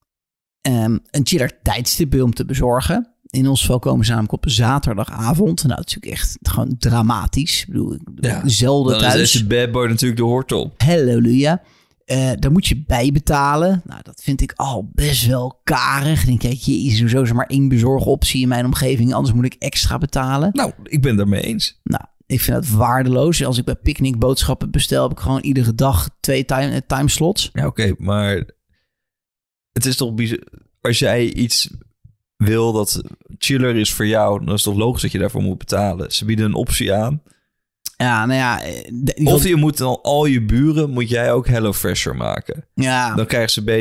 um, een chiller tijdstip wil om te bezorgen... In ons geval komen ze namelijk op een zaterdagavond. Nou, dat is natuurlijk echt gewoon dramatisch. Ik bedoel, ja, zelden thuis. Dan is deze bad boy natuurlijk de hortop. Halleluja. Uh, daar moet je bijbetalen. Nou, dat vind ik al best wel karig. Ik denk, jezus, hoezo is er maar één bezorgoptie in mijn omgeving? Anders moet ik extra betalen. Nou, ik ben het daarmee eens. Nou, ik vind dat waardeloos. Als ik bij Picnic boodschappen bestel, heb ik gewoon iedere dag twee time, timeslots. Ja, oké, okay, maar het is toch bizar. Als jij iets wil dat chiller is voor jou, dan is het toch logisch dat je daarvoor moet betalen. Ze bieden een optie aan. Ja, nou ja... De, of je moet dan al je buren, moet jij ook HelloFresher maken. Ja. Dan krijgen ze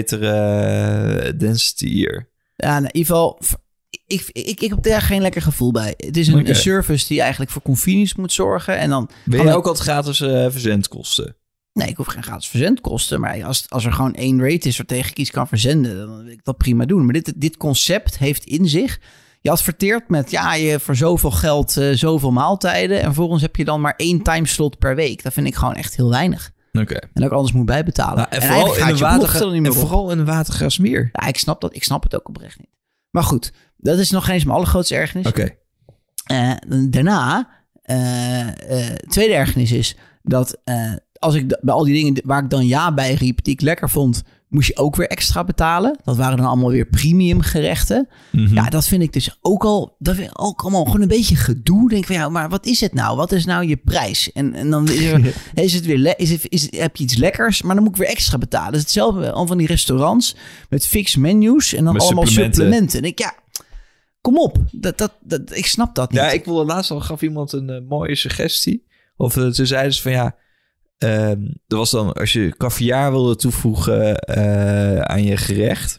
betere uh, density hier. Ja, in ieder geval... Ik, ik, ik heb daar geen lekker gevoel bij. Het is een, okay. een service die eigenlijk voor convenience moet zorgen. En dan ben je ook altijd gratis uh, verzendkosten? Nee, ik hoef geen gratis verzendkosten. Maar als, als er gewoon één rate is waartegen ik iets kan verzenden... dan wil ik dat prima doen. Maar dit, dit concept heeft in zich... Je adverteert met, ja, je voor zoveel geld uh, zoveel maaltijden... en vervolgens heb je dan maar één timeslot per week. Dat vind ik gewoon echt heel weinig. Oké. Okay. En dat ik anders moet bijbetalen. Nou, en, en vooral in een waterga- en vooral in een watergasmeer. Ja, ik snap dat. Ik snap het ook oprecht niet. Maar goed, dat is nog geen eens mijn allergrootste ergernis. Oké. Okay. Uh, daarna, uh, uh, tweede ergernis is dat... Uh, als ik bij al die dingen waar ik dan ja bij riep... die ik lekker vond... moest je ook weer extra betalen. Dat waren dan allemaal weer premium gerechten. Mm-hmm. Ja, dat vind ik dus ook al... dat vind ik ook allemaal gewoon een beetje gedoe. Denk van, ja, maar wat is het nou? Wat is nou je prijs? En, en dan is, er, is het weer... Le- is het, is het, heb je iets lekkers, maar dan moet ik weer extra betalen. Dat is hetzelfde al van die restaurants... met fix menus en dan met allemaal supplementen. supplementen. En ik, ja, kom op. Dat, dat, dat, ik snap dat niet. Ja, ik wilde laatst al... gaf iemand een uh, mooie suggestie. Of uh, ze zeiden ze van, ja... Uh, er was dan, als je caviar wilde toevoegen uh, aan je gerecht.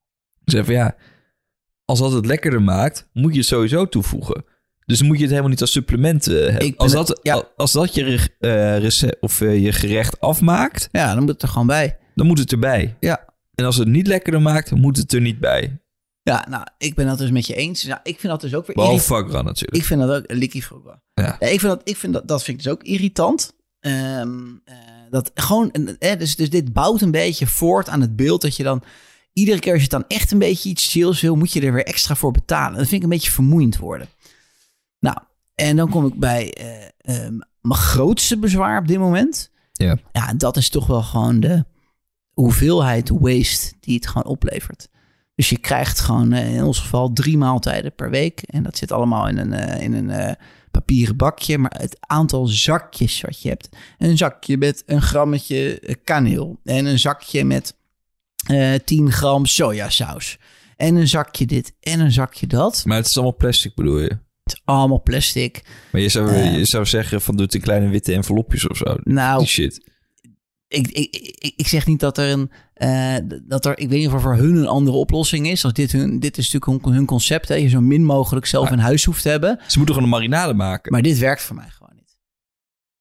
Zeg van ja, als dat het lekkerder maakt, moet je het sowieso toevoegen. Dus dan moet je het helemaal niet als supplement uh, hebben. Als dat, het, ja. als dat je, uh, recept, of, uh, je gerecht afmaakt... Ja, dan moet het er gewoon bij. Dan moet het erbij. Ja. En als het niet lekkerder maakt, moet het er niet bij. Ja, nou, ik ben dat dus met je eens. Nou, ik vind dat dus ook weer... Behalve foie natuurlijk. Ik vind dat ook... Likkie foie gras. Ja. Ja, ik vind dat, ik vind dat, dat vind ik dus ook irritant. Um, uh, dat gewoon, uh, dus, dus dit bouwt een beetje voort aan het beeld dat je dan iedere keer als je dan echt een beetje iets chills wil, moet je er weer extra voor betalen. Dat vind ik een beetje vermoeiend worden. Nou, en dan kom ik bij uh, um, mijn grootste bezwaar op dit moment. Ja. Ja, dat is toch wel gewoon de hoeveelheid waste die het gewoon oplevert. Dus je krijgt gewoon uh, in ons geval drie maaltijden per week en dat zit allemaal in een uh, in een uh, papieren bakje, maar het aantal zakjes wat je hebt. Een zakje met een grammetje kaneel. En een zakje met uh, tien gram sojasaus. En een zakje dit en een zakje dat. Maar het is allemaal plastic bedoel je? Het is allemaal plastic. Maar je zou, uh, je zou zeggen van doe het in kleine witte envelopjes of zo. Nou, die shit. Ik, ik, ik, ik zeg niet dat er een... Uh, dat er, ik weet niet of er voor hun een andere oplossing is. Als dit, hun, dit is natuurlijk hun, hun concept. Hè? Je zo min mogelijk zelf ja. in huis hoeft te hebben. Ze moeten gewoon een marinade maken. Maar dit werkt voor mij gewoon niet.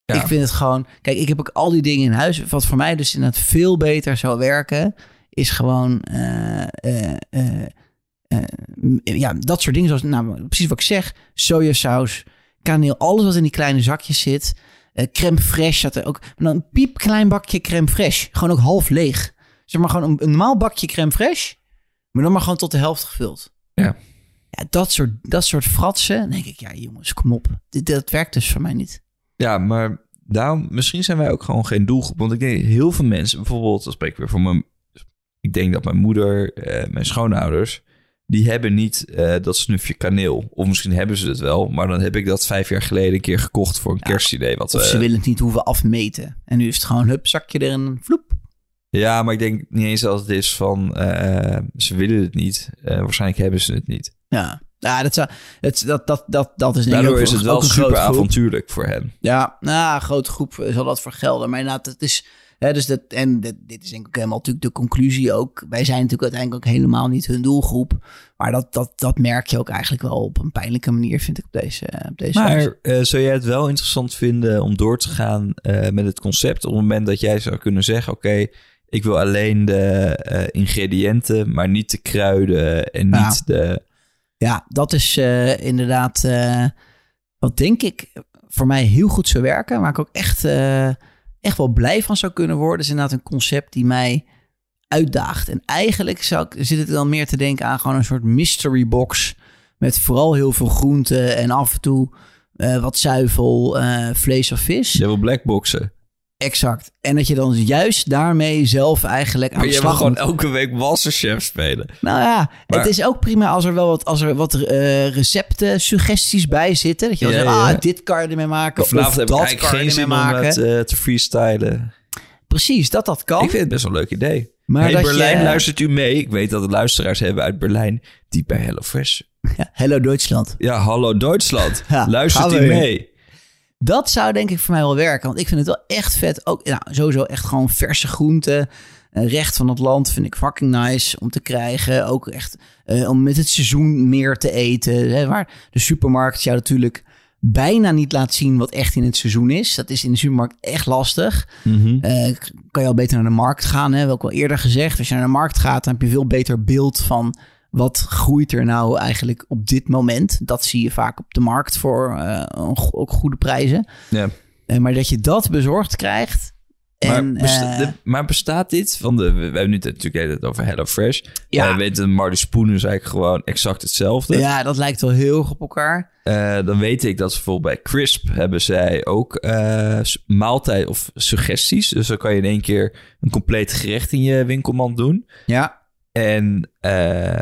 Ja. Ik vind het gewoon... Kijk, ik heb ook al die dingen in huis. Wat voor mij dus inderdaad veel beter zou werken... is gewoon... Uh, uh, uh, uh, ja, dat soort dingen. Zoals, nou, precies wat ik zeg. Sojasaus, kaneel. Alles wat in die kleine zakjes zit. Uh, crème fraîche. Dat er ook, dan een piepklein bakje crème fraîche. Gewoon ook half leeg. Zeg maar gewoon een, een normaal bakje crème fraîche. Maar dan maar gewoon tot de helft gevuld. Ja. Ja, dat soort, dat soort fratsen. Dan denk ik, ja jongens, kom op. Dit, dat werkt dus voor mij niet. Ja, maar daarom, misschien zijn wij ook gewoon geen doelgroep. Want ik denk heel veel mensen, bijvoorbeeld, dan spreek ik weer voor mijn... Ik denk dat mijn moeder, eh, mijn schoonouders... die hebben niet uh, dat snufje kaneel. Of misschien hebben ze het wel. Maar dan heb ik dat vijf jaar geleden een keer gekocht voor een ja, kerstidee. Wat, of ze uh, willen het niet hoeven afmeten. En nu is het gewoon, hup, zakje erin, vloep. Ja, maar ik denk niet eens dat het is van... Uh, ze willen het niet. Uh, waarschijnlijk hebben ze het niet. Ja, ja dat, zou, het, dat, dat, dat, dat is... Daardoor is het wel super avontuurlijk avontuurlijk voor hen. Ja, nou, een grote groep zal dat voor gelden. Maar inderdaad, het is... Hè, dus dat, en dit, dit is denk ik ook helemaal natuurlijk de conclusie ook. Wij zijn natuurlijk uiteindelijk ook helemaal niet hun doelgroep. Maar dat, dat, dat merk je ook eigenlijk wel op een pijnlijke manier, vind ik, op deze, op deze Maar uh, zou jij het wel interessant vinden om door te gaan uh, met het concept... op het moment dat jij zou kunnen zeggen... oké, okay, ik wil alleen de uh, ingrediënten, maar niet de kruiden en ja. niet de... Ja, dat is uh, inderdaad uh, wat denk ik voor mij heel goed zou werken. Waar ik ook echt... Uh, echt wel blij van zou kunnen worden, is inderdaad een concept die mij uitdaagt. En eigenlijk zou ik, zit het dan meer te denken aan gewoon een soort mystery box met vooral heel veel groenten en af en toe uh, wat zuivel, uh, vlees of vis. Je wil blackboxen. Exact. En dat je dan juist daarmee zelf eigenlijk aan maar de je slag wil gewoon elke week Masterchef spelen. Nou ja, maar... het is ook prima als er wel wat, als er wat uh, recepten, suggesties bij zitten. Dat je dan ja, zegt, ja. ah, dit kan je ermee maken. Of vanavond of heb dat ik eigenlijk kan je geen ermee zin maken. om het uh, te freestylen. Precies, dat dat kan. Ik vind het best wel een leuk idee. Maar hey, dat Berlijn, je... luistert u mee? Ik weet dat er luisteraars hebben uit Berlijn die bij HelloFresh... Ja, Hello Duitsland. Ja, hallo Duitsland. Ja, luistert u mee? Dat zou denk ik voor mij wel werken. Want ik vind het wel echt vet. Ook nou, sowieso echt gewoon verse groenten. Uh, recht van het land vind ik fucking nice om te krijgen. Ook echt uh, om met het seizoen meer te eten. Hè, waar de supermarkt jou natuurlijk bijna niet laat zien wat echt in het seizoen is. Dat is in de supermarkt echt lastig. Mm-hmm. Uh, kan je al beter naar de markt gaan. Hè? Heb ik al eerder gezegd. Als je naar de markt gaat, dan heb je veel beter beeld van... wat groeit er nou eigenlijk op dit moment? Dat zie je vaak op de markt voor uh, ook goede prijzen. Ja. Uh, maar dat je dat bezorgd krijgt... En, maar, besta- uh, de, maar bestaat dit? Van de, we hebben nu natuurlijk het over HelloFresh. Ja. Uh, we weten, Marty Spoon is eigenlijk gewoon exact hetzelfde. Ja, dat lijkt wel heel erg op elkaar. Uh, dan weet ik dat bijvoorbeeld bij Crisp hebben zij ook uh, maaltijd of suggesties. Dus dan kan je in één keer een compleet gerecht in je winkelmand doen. Ja. En uh,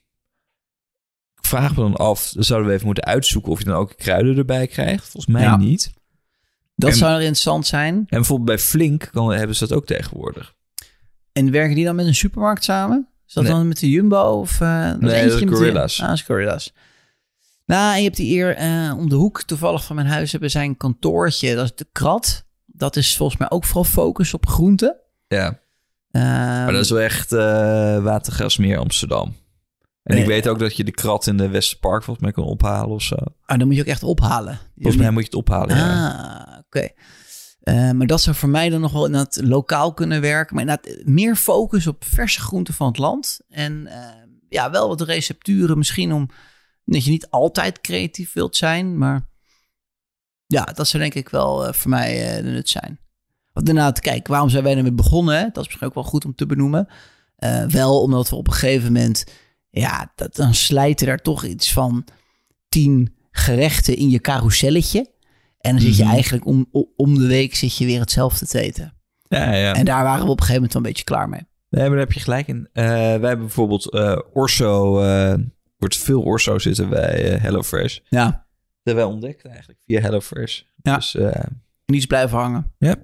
ik vraag me dan af, dan zouden we even moeten uitzoeken of je dan ook kruiden erbij krijgt. Volgens mij ja. niet. Dat en, zou er interessant zijn. En bijvoorbeeld bij Flink kan, hebben ze dat ook tegenwoordig. En werken die dan met een supermarkt samen? Is dat nee. dan met de Jumbo? Of, uh, dat nee, is dat is Gorillas. Die... Ah, dat is Gorillas. Nou, en je hebt die eer uh, om de hoek toevallig van mijn huis hebben zij een kantoortje. Dat is de Krat. Dat is volgens mij ook vooral focus op groenten. Ja. Um, maar dat is wel echt uh, Watergasmeer Amsterdam. En nee. ik weet ook dat je de Krat in de Westerpark volgens mij kan ophalen of zo. Ah, dan moet je ook echt ophalen. Volgens mij moet je het ophalen, ah, ja. oké. Okay. Uh, maar dat zou voor mij dan nog wel inderdaad lokaal kunnen werken. Maar inderdaad meer focus op verse groenten van het land. En uh, ja, wel wat recepturen misschien om... dat je niet altijd creatief wilt zijn. Maar ja, dat zou denk ik wel uh, voor mij uh, de nut zijn. Want inderdaad, kijk, waarom zijn wij ermee begonnen? Hè? Dat is misschien ook wel goed om te benoemen. Uh, wel omdat we op een gegeven moment... ja, dat, dan slijten er toch iets van tien gerechten in je carouselletje. En dan zit je mm-hmm. eigenlijk om, om de week zit je weer hetzelfde te eten. Ja, ja. En daar waren we op een gegeven moment wel een beetje klaar mee. Nee, maar daar heb je gelijk in. Uh, wij hebben bijvoorbeeld uh, Orso... Uh, wordt veel Orso zitten bij uh, HelloFresh. Ja. Dat hebben wij ontdekt eigenlijk via HelloFresh. Ja. Dus, uh, niets blijven hangen. Ja.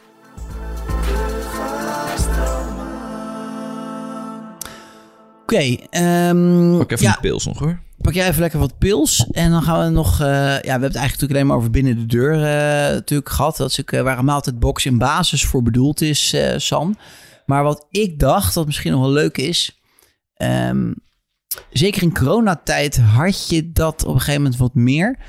Oké. Okay, um, pak even ja. een pils nog hoor. Pak jij even lekker wat pils. En dan gaan we nog... Uh, ja, we hebben het eigenlijk natuurlijk alleen maar over binnen de deur uh, natuurlijk gehad. Dat is ook, uh, waar een maaltijdbox in basis voor bedoeld is, uh, Sam. Maar wat ik dacht, dat misschien nog wel leuk is... Um, zeker in coronatijd had je dat op een gegeven moment wat meer.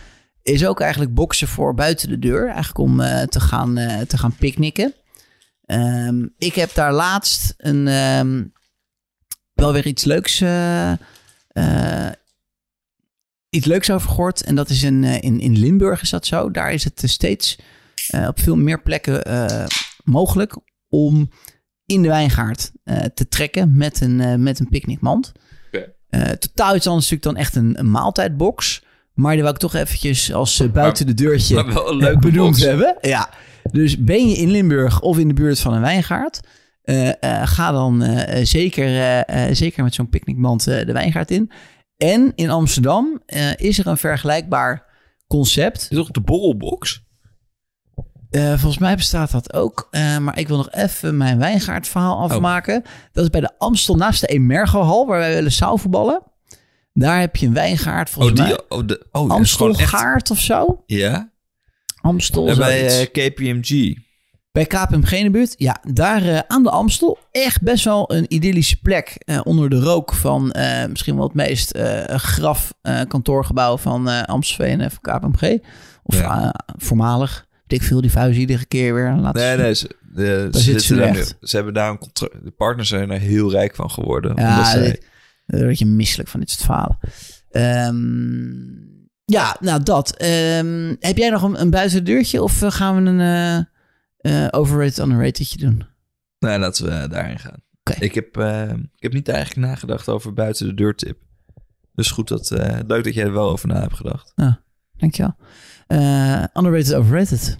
is ook eigenlijk boksen voor buiten de deur. Eigenlijk om uh, te, gaan, uh, te gaan picknicken. Um, ik heb daar laatst een, um, wel weer iets leuks, uh, uh, iets leuks over gehoord. En dat is in, uh, in, in Limburg is dat zo. Daar is het steeds uh, op veel meer plekken uh, mogelijk om in de wijngaard uh, te trekken met een, uh, met een picknickmand. Okay. Uh, totaal iets anders natuurlijk dan echt een, een maaltijdbox. Maar die wil ik toch eventjes als uh, buiten de deurtje maar wel een leuke benoemd box. hebben. Ja. Dus ben je in Limburg of in de buurt van een wijngaard, uh, uh, ga dan uh, zeker, uh, uh, zeker met zo'n picknickmand uh, de wijngaard in. En in Amsterdam uh, is er een vergelijkbaar concept. Is toch de borrelbox? Uh, volgens mij bestaat dat ook. Uh, maar ik wil nog even mijn wijngaardverhaal afmaken. Oh. Dat is bij de Amstel naast de Emergo-hal, waar wij willen zaalvoetballen. Daar heb je een wijngaard, volgens oh, die, mij. Oh, de, oh, Amstelgaard of zo. Ja. Amstel. En bij uh, K P M G. Bij K P M G in de buurt. Ja, daar uh, aan de Amstel. Echt best wel een idyllische plek. Uh, onder de rook van uh, misschien wel het meest uh, graf uh, kantoorgebouw van uh, Amstelveen en van K P M G. Of ja. uh, voormalig. Weet ik veel, die vuist iedere keer weer. Laten nee, nee. Ze, de, ze, zitten ze, daar nu, ze hebben daar een contract. De partners zijn er heel rijk van geworden. Ja, zij... dit, daar word je misselijk van dit soort verhalen. Um, Ja, nou dat. Um, heb jij nog een, een buitendeurtje of gaan we een uh, uh, overrated, underratedje doen? Nee, laten we daarin gaan. Okay. Ik, heb, uh, ik heb niet eigenlijk nagedacht over buiten de deur tip. Dus goed, dat, uh, leuk dat jij er wel over na hebt gedacht. Ja, dankjewel. Uh, underrated, overrated.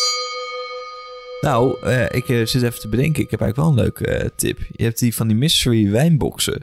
Nou, uh, ik uh, zit even te bedenken. Ik heb eigenlijk wel een leuke uh, tip. Je hebt die van die mystery wijnboxen.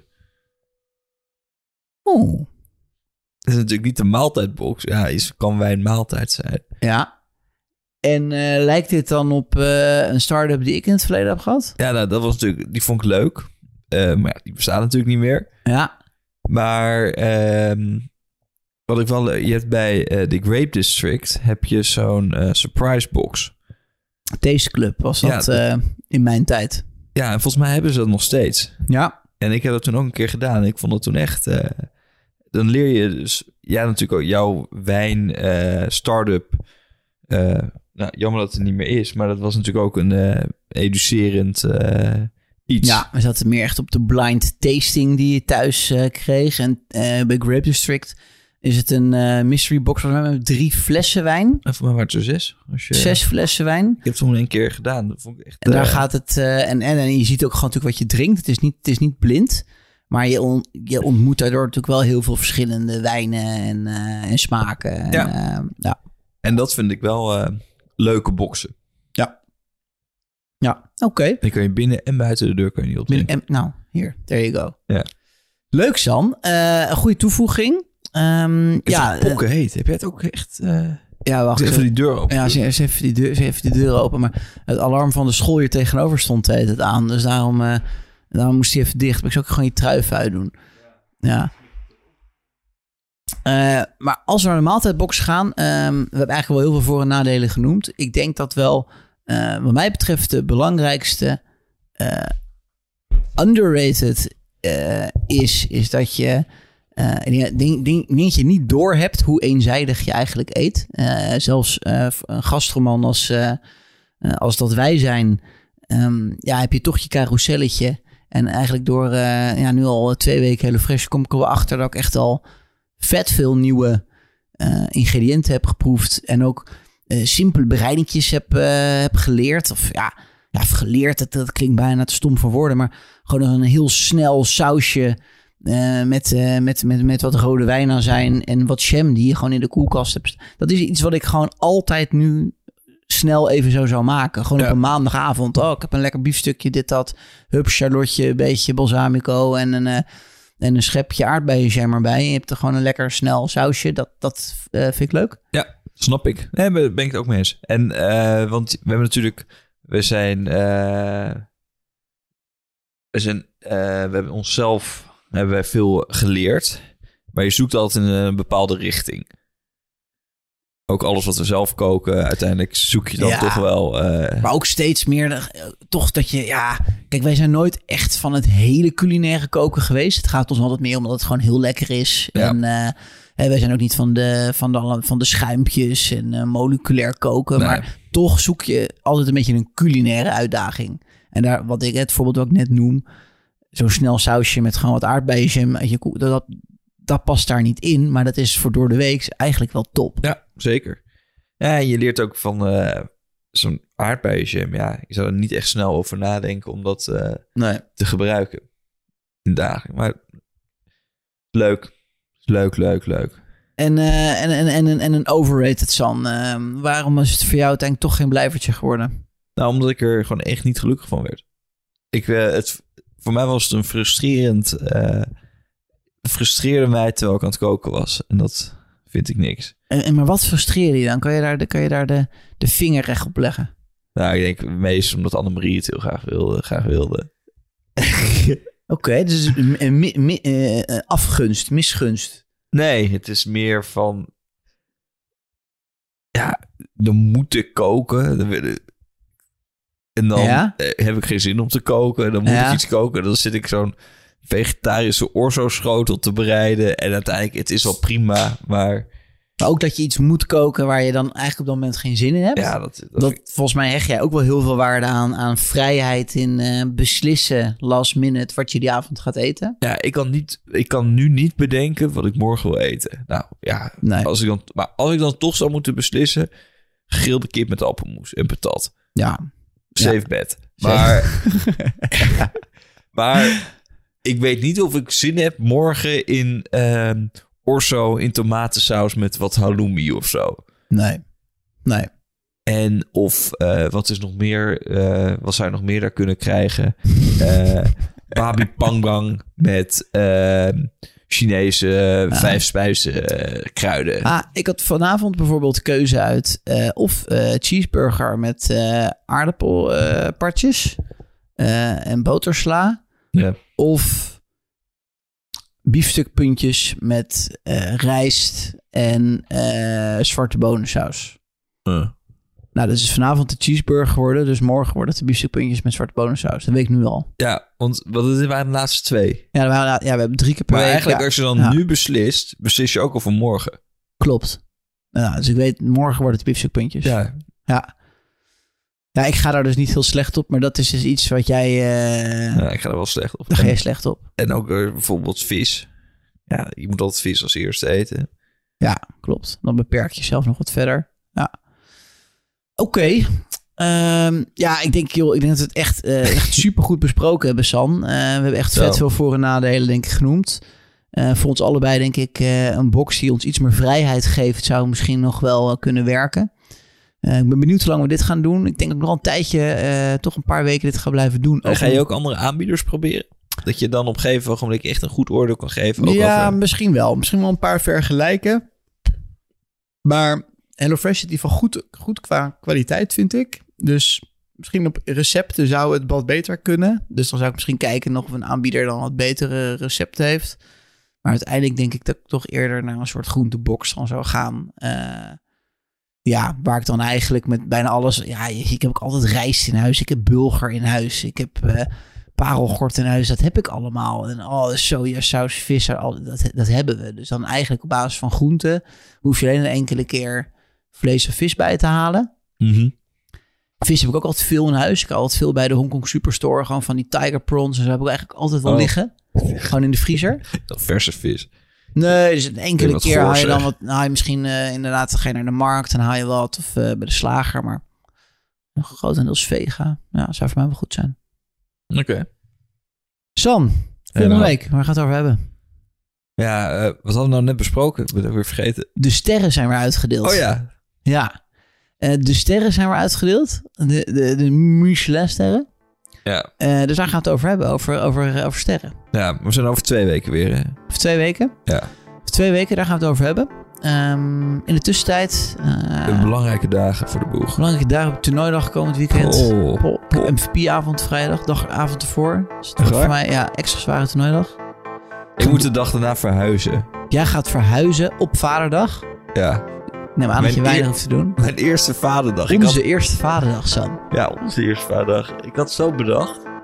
Oh. Dat is natuurlijk niet de maaltijdbox. Ja, is, kan wijn maaltijd zijn. Ja. En uh, lijkt dit dan op uh, een start-up die ik in het verleden heb gehad? Ja, nou, dat was natuurlijk, die vond ik leuk. Uh, maar ja, die bestaat natuurlijk niet meer. Ja. Maar uh, wat ik wel... Je hebt bij uh, de Grape District heb je zo'n uh, surprise box. Taste Club was dat, ja, dat uh, in mijn tijd. Ja, en volgens mij hebben ze dat nog steeds. Ja. En ik heb dat toen ook een keer gedaan. En ik vond dat toen echt... Uh, dan leer je dus... Ja, natuurlijk ook jouw wijn uh, start-up... Uh, nou, jammer dat het er niet meer is. Maar dat was natuurlijk ook een uh, educerend uh, iets. Ja, we zaten meer echt op de blind tasting die je thuis uh, kreeg. En uh, bij Grape District is het een uh, mystery box met drie flessen wijn. En voor mij waren het er zes. Als je... Zes flessen wijn. Ik heb het toen een keer gedaan. Dat vond ik echt... En daar uh... gaat het... Uh, en, en, en je ziet ook gewoon natuurlijk wat je drinkt. Het is niet, het is niet blind. Maar je, on, je ontmoet daardoor natuurlijk wel heel veel verschillende wijnen en, uh, en smaken. En, ja. Uh, ja. En dat vind ik wel uh, leuke boxen. Ja. Ja, oké. Okay. Dan kun je binnen en buiten de deur kun je niet op drinken. Nou, hier, there you go. Ja. Leuk, San. Uh, een goede toevoeging. Um, het ja, is pokken heet. Heb jij het ook echt... Uh... Ja, wacht. Even die deur open. Ja, ze, ze, even die deur, ze even die deur open. Maar het alarm van de school hier tegenover stond het aan. Dus daarom, uh, daarom moest hij even dicht. Maar ik zou ook gewoon je trui uitdoen. Ja. Uh, maar als we naar de maaltijdbox gaan... Um, we hebben eigenlijk wel heel veel voor- en nadelen genoemd. Ik denk dat wel, uh, wat mij betreft... de belangrijkste uh, underrated uh, is... is dat je... Uh, denk, denk, denk je niet door hebt hoe eenzijdig je eigenlijk eet. Uh, zelfs uh, een gastroman als, uh, uh, als dat wij zijn... Um, ja, heb je toch je carouselletje... En eigenlijk door uh, ja, nu al twee weken HelloFresh kom ik er wel achter dat ik echt al vet veel nieuwe uh, ingrediënten heb geproefd. En ook uh, simpele bereidingjes heb, uh, heb geleerd. Of ja, ja geleerd, dat, dat klinkt bijna te stom voor woorden. Maar gewoon een heel snel sausje uh, met, uh, met, met, met wat rode wijn aan zijn. En wat jam die je gewoon in de koelkast hebt. Dat is iets wat ik gewoon altijd nu... snel even zo zou maken. Gewoon ja. Op een maandagavond. Oh, ik heb een lekker biefstukje, dit, dat. Hup, charlotje, een beetje balsamico en een, uh, en een schepje aardbeienjam erbij. En je hebt er gewoon een lekker snel sausje. Dat, dat uh, vind ik leuk. Ja, snap ik. Nee, daar ben ik het ook mee eens. En, uh, want we hebben natuurlijk... We zijn... Uh, we zijn... Uh, we hebben onszelf... Hebben wij veel geleerd. Maar je zoekt altijd in een bepaalde richting. Ook alles wat we zelf koken, uiteindelijk zoek je dan ja, toch wel... Uh... Maar ook steeds meer, uh, toch dat je... Ja, kijk, Kijk, wij zijn nooit echt van het hele culinaire koken geweest. Het gaat ons altijd meer omdat het gewoon heel lekker is. Ja. En uh, wij zijn ook niet van de, van de, van de schuimpjes en uh, moleculair koken. Nee. Maar toch zoek je altijd een beetje een culinaire uitdaging. En daar, wat ik, het voorbeeld wat ik net noem, zo'n snel sausje met gewoon wat aardbeienjam uit je koek, dat, dat, dat past daar niet in. Maar dat is voor door de week eigenlijk wel top. Ja, zeker. Ja, en je leert ook van uh, zo'n aardbeienjam. Ja, je zou er niet echt snel over nadenken om dat uh, Nee. te gebruiken in dagen. Maar leuk. Leuk, leuk, leuk. En, uh, en, en, en, en een overrated San. Uh, waarom is het voor jou uiteindelijk toch geen blijvertje geworden? Nou, omdat ik er gewoon echt niet gelukkig van werd. Ik, uh, het, voor mij was het een frustrerend... Uh, frustreerde mij terwijl ik aan het koken was. En dat vind ik niks. En, en maar wat frustreerde je dan? Kan je daar, de, kan je daar de, de vinger recht op leggen? Nou, ik denk meest omdat Annemarie het heel graag wilde. Graag wilde. Oké, okay, dus een, mi, mi, uh, afgunst, misgunst. Nee, het is meer van... Ja, dan moet ik koken. En dan ja? heb ik geen zin om te koken. Dan moet ja. ik iets koken. Dan zit ik zo'n vegetarische orzo-schotel te bereiden. En uiteindelijk, het is wel prima, maar... Maar ook dat je iets moet koken waar je dan eigenlijk op dat moment geen zin in hebt. Ja, dat, dat, dat volgens mij hecht jij ook wel heel veel waarde aan, aan vrijheid in uh, beslissen last minute wat je die avond gaat eten. Ja, ik kan, niet, ik kan nu niet bedenken wat ik morgen wil eten. Nou ja, nee. als ik dan, maar als ik dan toch zou moeten beslissen, gegrilde kip met appelmoes en patat. Ja. Safe ja. bet. Maar, maar ik weet niet of ik zin heb morgen in... Uh, orzo in tomatensaus met wat halloumi of zo. Nee, nee. En of uh, wat is nog meer? Uh, wat zou je nog meer daar kunnen krijgen? Uh, babi pangbang met uh, Chinese uh, vijf spijzen uh, kruiden. Ah, ik had vanavond bijvoorbeeld keuze uit uh, of uh, cheeseburger met uh, aardappelpartjes uh, uh, en botersla. Ja. Of biefstukpuntjes met uh, rijst en uh, zwarte bonensaus. Uh. Nou, dat is vanavond de cheeseburger geworden. Dus morgen worden het de biefstukpuntjes met zwarte bonensaus. Dat weet ik nu al. Ja, want wat het waren de laatste twee. Ja, we, waren, ja we hebben drie keer per maar week. eigenlijk ja. als je dan ja. nu beslist, beslis je ook over morgen. Klopt. Ja, dus ik weet, morgen worden het biefstukpuntjes. Ja. Ja. Ja, ik ga daar dus niet heel slecht op. Maar dat is dus iets wat jij... Uh... Ja, ik ga er wel slecht op. Daar ga je slecht op. En ook uh, bijvoorbeeld vis. Ja, je moet altijd vis als eerste eten. Ja, klopt. Dan beperk je jezelf nog wat verder. Ja. Oké. Okay. Um, ja, ik denk, joh, ik denk dat we het echt, uh, echt supergoed besproken hebben, San. Uh, we hebben echt vet Zo. veel voor- en nadelen, denk ik, genoemd. Uh, voor ons allebei, denk ik, uh, een box die ons iets meer vrijheid geeft, zou misschien nog wel uh, kunnen werken. Uh, ik ben benieuwd hoe lang we dit gaan doen. Ik denk dat ik nog een tijdje, uh, toch een paar weken dit ga blijven doen. En ga je ook andere aanbieders proberen? Dat je dan op een gegeven moment echt een goed oordeel kan geven? Ook ja, over... misschien wel. Misschien wel een paar vergelijken. Maar HelloFresh zit in ieder geval goed, goed qua kwaliteit, vind ik. Dus misschien op recepten zou het wat beter kunnen. Dus dan zou ik misschien kijken nog of een aanbieder dan wat betere recepten heeft. Maar uiteindelijk denk ik dat ik toch eerder naar een soort groentebox dan zou gaan. Uh, ja, waar ik dan eigenlijk met bijna alles... Ja, ik heb ook altijd rijst in huis. Ik heb bulgur in huis. Ik heb... Uh, parelgort in huis, dat heb ik allemaal. En oh, sojasaus, vis, al, dat, dat hebben we. Dus dan eigenlijk op basis van groenten hoef je alleen een enkele keer vlees of vis bij te halen. Mm-hmm. Vis heb ik ook altijd veel in huis. Ik heb altijd veel bij de Hongkong Superstore. Gewoon van die tiger prawns. En zo heb ik eigenlijk altijd wel oh. liggen. Gewoon in de vriezer. Dat verse vis. Nee, dus een enkele keer haal je dan zeg. wat... Nou, je misschien uh, inderdaad, dan ga je naar de markt en haal je wat. Of uh, bij de slager. Maar nog grotendeels vega. Ja, zou voor mij wel goed zijn. Oké. Okay. San, volgende week. Waar gaat het over hebben? Ja, uh, wat hadden we nou net besproken? Ik ben het weer vergeten. De sterren zijn weer uitgedeeld. Oh ja. Ja. Uh, de sterren zijn weer uitgedeeld. De, de, de Michelin-sterren. Ja. Uh, dus daar gaan we het over hebben. Over, over, over sterren. Ja, we zijn over twee weken weer. Hè? Over twee weken? Ja. Over twee weken, daar gaan we het over hebben. Um, in de tussentijd... Uh, belangrijke dagen voor de boeg. Belangrijke dagen op toernooidag komend weekend. Oh. Oh, M V P-avond vrijdag, dag avond ervoor. Dus dat voor mij ja, extra zware toernooidag. Ik moet de dag daarna verhuizen. Jij gaat verhuizen op vaderdag? Ja. Neem aan dat je weinig hoeft te doen. Mijn eerste vaderdag. Onze ik had... eerste vaderdag, Sam. Ja, onze eerste vaderdag. Ik had zo bedacht.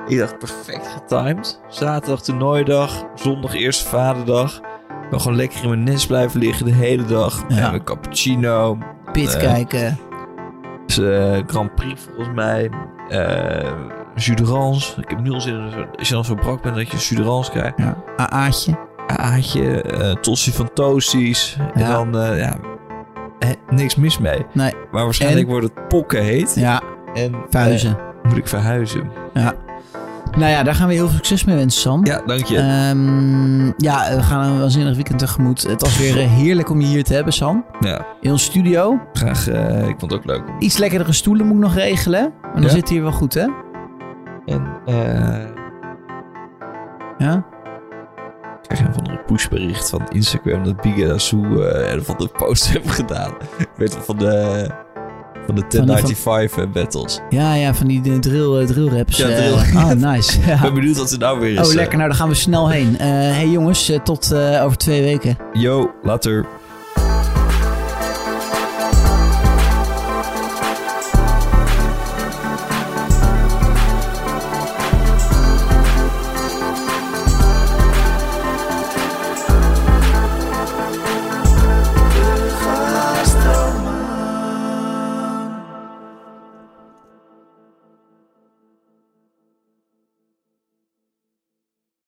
Ik dacht, perfect getimed. Zaterdag toernooidag, zondag eerste vaderdag. Ik wil gewoon lekker in mijn nest blijven liggen de hele dag. Ja. En mijn cappuccino. Pit Uh, kijken. dus, uh, Grand Prix volgens mij. Uh, jus d'orange. Ik heb nu al zin in, als je dan zo brak bent, dat je jus d'orange krijgt. Ja. A A'tje. Aatje, uh, tossie van toasties. En Ja. dan, uh, ja, eh, niks mis mee. Nee. Maar waarschijnlijk En? wordt het pokken heet. Ja, En verhuizen. uh, moet ik verhuizen. Ja. Nou ja, daar gaan we heel veel succes mee wensen, Sam. Ja, dank je. Ehm, ja, we gaan een waanzinnig weekend tegemoet. Het was weer uh, heerlijk om je hier te hebben, Sam. ja, In onze studio. graag. Uh, ik vond het ook leuk. Iets lekkerdere stoelen moet ik nog regelen. Maar dan Ja. zit hier wel goed, hè? En uh, Ja? ik krijg een van de pushbericht van Instagram dat Biga Sue uh, een van de posts hebben gedaan. Ik weet wel van de, van de tien vijfennegentig battles. Ja, ja, van die uh, drill, uh, drill raps. Ja, uh, drill. Oh, nice. Ik Ja. ben benieuwd wat er nou weer is. Oh, lekker. Nou, daar gaan we snel heen. Uh, hey jongens, uh, tot uh, over twee weken. Yo, later.